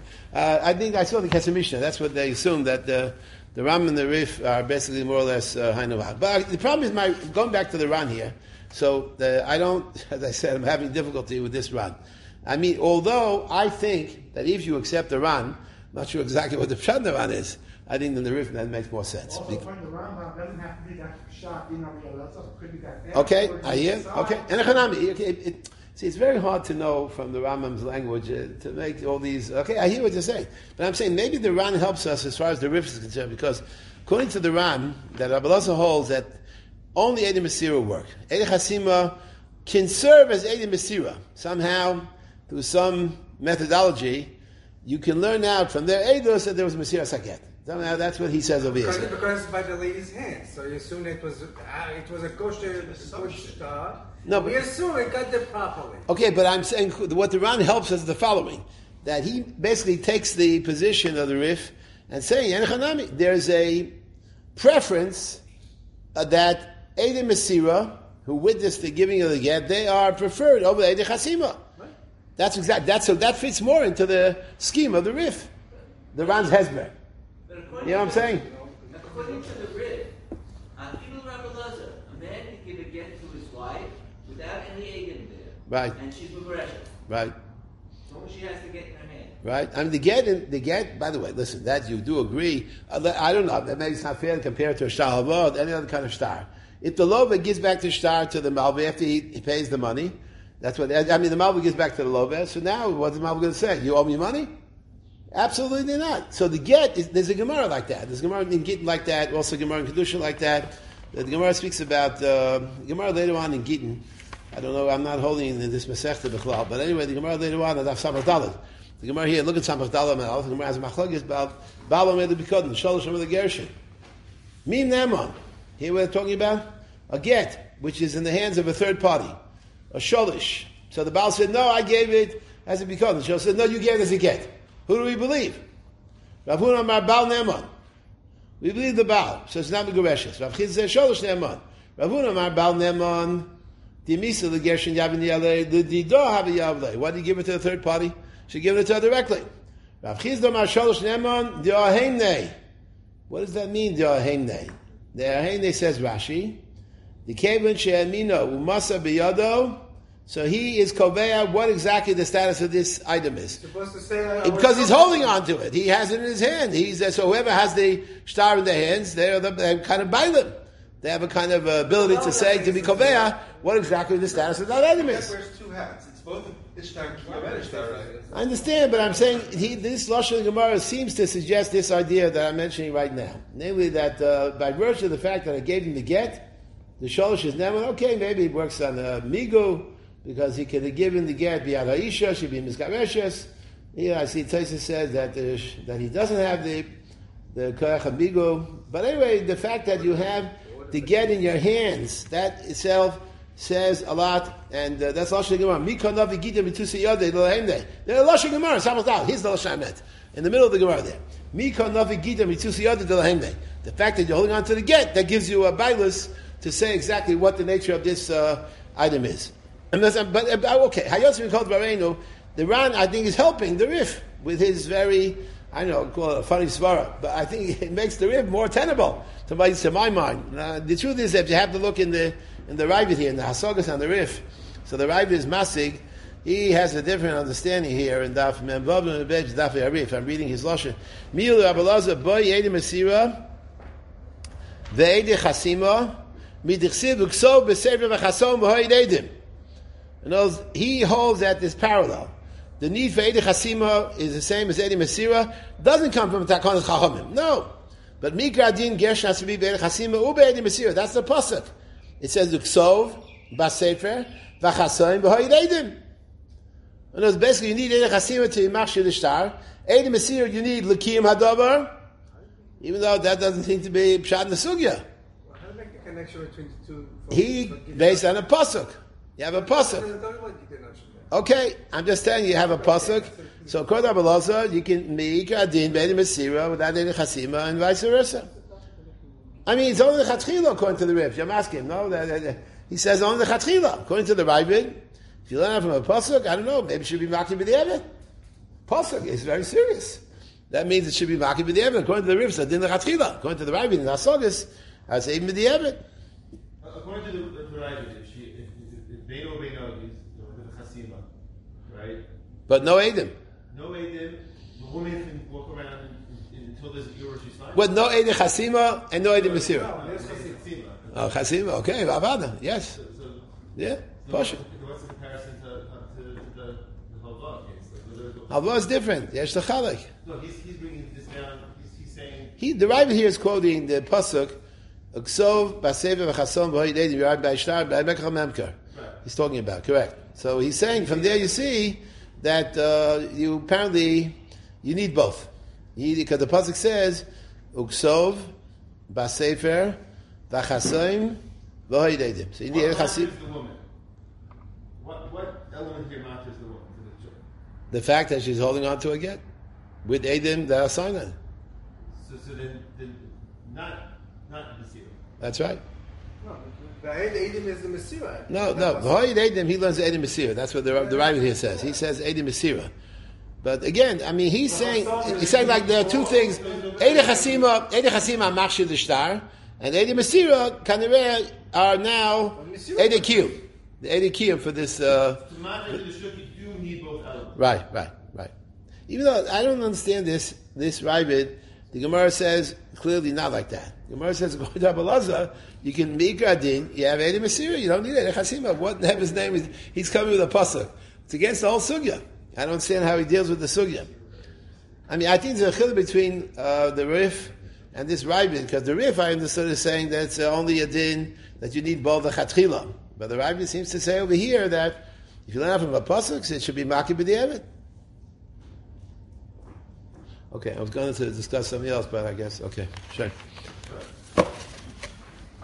I think I saw the Kesef Mishnah, that's what they assume, that the Ram and the Rif are basically more or less Hainuvah. But the problem is going back to the Ran here, so I don't, as I said, I'm having difficulty with this Ran. I mean, although I think that if you accept the Ran, I'm not sure exactly what the Pshat in the Ran is, I think in the Rif that makes more sense. Also, when the Rambam doesn't have to be that Pshat, could be that. Okay, I hear. Okay, and okay, see, it's very hard to know from the Rambam's language to make all these. Okay, I hear what you're saying, but I'm saying maybe the Ran helps us as far as the Rif is concerned, because according to the Ran, that Rabbi Elazar holds that only Eidim Masira work. Eidim Chasima can serve as Eidim Masira somehow through some methodology. You can learn out from their Eidos that there was Masira Saket. Somehow that's what he says over here. Because it's by the lady's hand, so you assume it was a kosher start. No, we assume it got there properly. Okay, but I'm saying what the Ran helps us is the following: that he basically takes the position of the Rif and saying, there's a preference that Eidim Masira, who witnessed the giving of the get, they are preferred over Eidim Chasima. Right. That's exact. So that fits more into the scheme of the Rif, the Ran's Hezbollah. You know what I'm saying? According to the Rif, even Rabbi Elazar, a man can give a get to his wife without any Eidim there. Right. And she's Mubarak. Right. So she has to get in her hand. Right. I mean, the get. By the way, listen, that you do agree. I don't know. Maybe it's not fair to compare it to a shtar havod, any other kind of shtar. If the lover gives back the shtar to the malva after he pays the money, that's what. I mean, the malva gives back to the lover. So now, what's the malva going to say? You owe me money? Absolutely not. So the get there's a Gemara like that. There's a Gemara in Gittin like that. Also, a Gemara in Kedusha like that. The Gemara speaks about Gemara later on in Gittin. I don't know. I'm not holding in this Masechta B'chlal, but anyway, the Gemara later on at Samach Daled. The Gemara here, look at Samach Daled Malach. The Gemara has a machlokes about Bala Meilu B'Kodin, Shalosh Amar Gershon. Mim Neman. Here we're talking about a get, which is in the hands of a third party, a sholish. So the Baal said, "No, I gave it as a B'Kodin." The sholish said, "No, you gave it as a get." Who do we believe? Rav Huna Amar Baal Neman. We believe the Baal, so it's not Megureshes. Rav Chizah says Sholosh Neman. Rav Huna Amar Baal Neman the misa the gershin yavin yale the dido have yavle. Why do you give it to the third party? Should give it to her directly. Rav Chizda Mar Shalosh Neman De'ahemnei. What does that mean? De'ahemnei. De'ahemnei says Rashi. The kevin she'amino umasa biyado. So he is koveya what exactly the status of this item is. Supposed to say, Because he's holding on to it. He has it in his hand. So whoever has the star in their hands, they're kind of bailim. They have a kind of ability to say, to be koveya, what exactly the status of that item is. That wears two hats. It's both Ishtar and Kiyam and Ishtar, right? I understand, but I'm saying this Lashon Gemara seems to suggest this idea that I'm mentioning right now. Namely that by virtue of the fact that I gave him the get, the Sholosh is never, okay, maybe he works on Migu, because he could have given the get B'yad Ha'isha, should be Miskareshes. Here I see Taisa says that he doesn't have the Koyach HaMigu. But anyway, the fact that you have the get in your hands, that itself says a lot, and that's Lashon Gemara. Mikon Navi Gita Mitusi Yodei L'Hemnei. They're Lashon Gemara. It's almost out. Here's the Lashon Amet in the middle of the Gemara there. Mikon Navi Gita Mitusi Yodei L'Hemnei. The fact that you're holding on to the get, that gives you a bailus to say exactly what the nature of this item is. But okay, Hayotz Mikol Dvareinu. The Ran, I think, is helping the Rif with his very, I don't know, call it a funny svara, but I think it makes the Rif more tenable to my mind. The truth is that you have to look in the Ravid here, in the Hasagas on the Rif. So the Ravid is Masig. He has a different understanding here in Daf Memvav and Bej Daf Yarif. I'm reading his Lashon. Milu Abelaza Boy Yedi Mesira Ve'edi Chasima Midichsiv Uksov B'Sefer V'Chasom V'Hoid Edim. In other words, he holds that this parallel. The need for Eidi Chasima is the same as Eidi Mesira. Doesn't come from Takonas Chachamim. No. But Mikra Din Gersh has to be Eidi Chasima Ube Eidi Mesira. That's the pasuk. It says Uksov B'Sefer V'Chasom V'Hoid Edim. In other words, basically you need Eidi Chasima to Yimachshir the Shtar. Eidi Mesira you need L'Kiyim Hadavar. Even though that doesn't seem to be Pshat Nesugya. How do you make a connection between the two? He based on a pasuk. You have a pasuk. Okay, I'm just telling you, you have a pasuk. So according to Abelazar, you can make a din be'edim mesira without any chasima, and vice versa. I mean, it's only the chatchila according to the Rif. I'm asking, no? He says only the chatchila according to the Ravid. If you learn from a pasuk, I don't know, maybe it should be maki b'di'evet. Pasuk is very serious. That means it should be maki b'di'evet according to the Rif. So din the chatchila according to the Ravid in Hasagas, I say even b'di'evet. According to the Ravid, if Beino is the Chasima, right? But no Edim. No Edim, the woman can walk around until there's a Gura, she's fine. With no Edim Chasima and no Edim Mesira. No, it's Chasima. Oh, Chasima, okay, Avada, yes. Yeah, Pasha. What's the comparison to the Halva case? Halva is different. Yesh L'chalek. No, he's bringing this down, he's saying... The Ravid here is quoting the Pasuk, Uksov, Basever, V'chasom, V'hoid Edim, Yerad B'ashtar, B'mekach Memker. He's talking about, correct. So he's saying, from there you see that you apparently, you need both. Because the Pasuk says, Uksov, Basefer, V'chasom, V'hoid Edim. So you need a Chasim. What the woman? What element here matters the woman to the church? The fact that she's holding on to a get with Edim that are signed on. So then not the seal. That's right. No, the Edim is the Mesira. No. V'hoid Edim, he learns Edim Mesira. That's what the Ravid here says. He says Edim Mesira. But again, I mean, he's saying like there are two things. Edim Chasima Machshir the Shtar, and Edim Mesira Kanireh are now Edim Kiyum. The Edim Kiyum for this. To matter to the shuk, you do need both elements. Right. Even though I don't understand this Ravid, the Gemara says clearly not like that. The Gemara says, according to Abelazar, you can make a din, you have Edim Mesira, you don't need Edim Chasima. What the his name is? He's coming with a pasuk. It's against the whole sugya. I don't understand how he deals with the sugya. I mean, I think there's a chiluk between the Rif and this Ravid, because the Rif, I understood, is saying that it's only a din that you need both the chatchila. But the Ravid seems to say over here that if you learn from a pasuk, it should be maki b'di'evet. Okay, I was going to discuss something else, but I guess, okay, sure.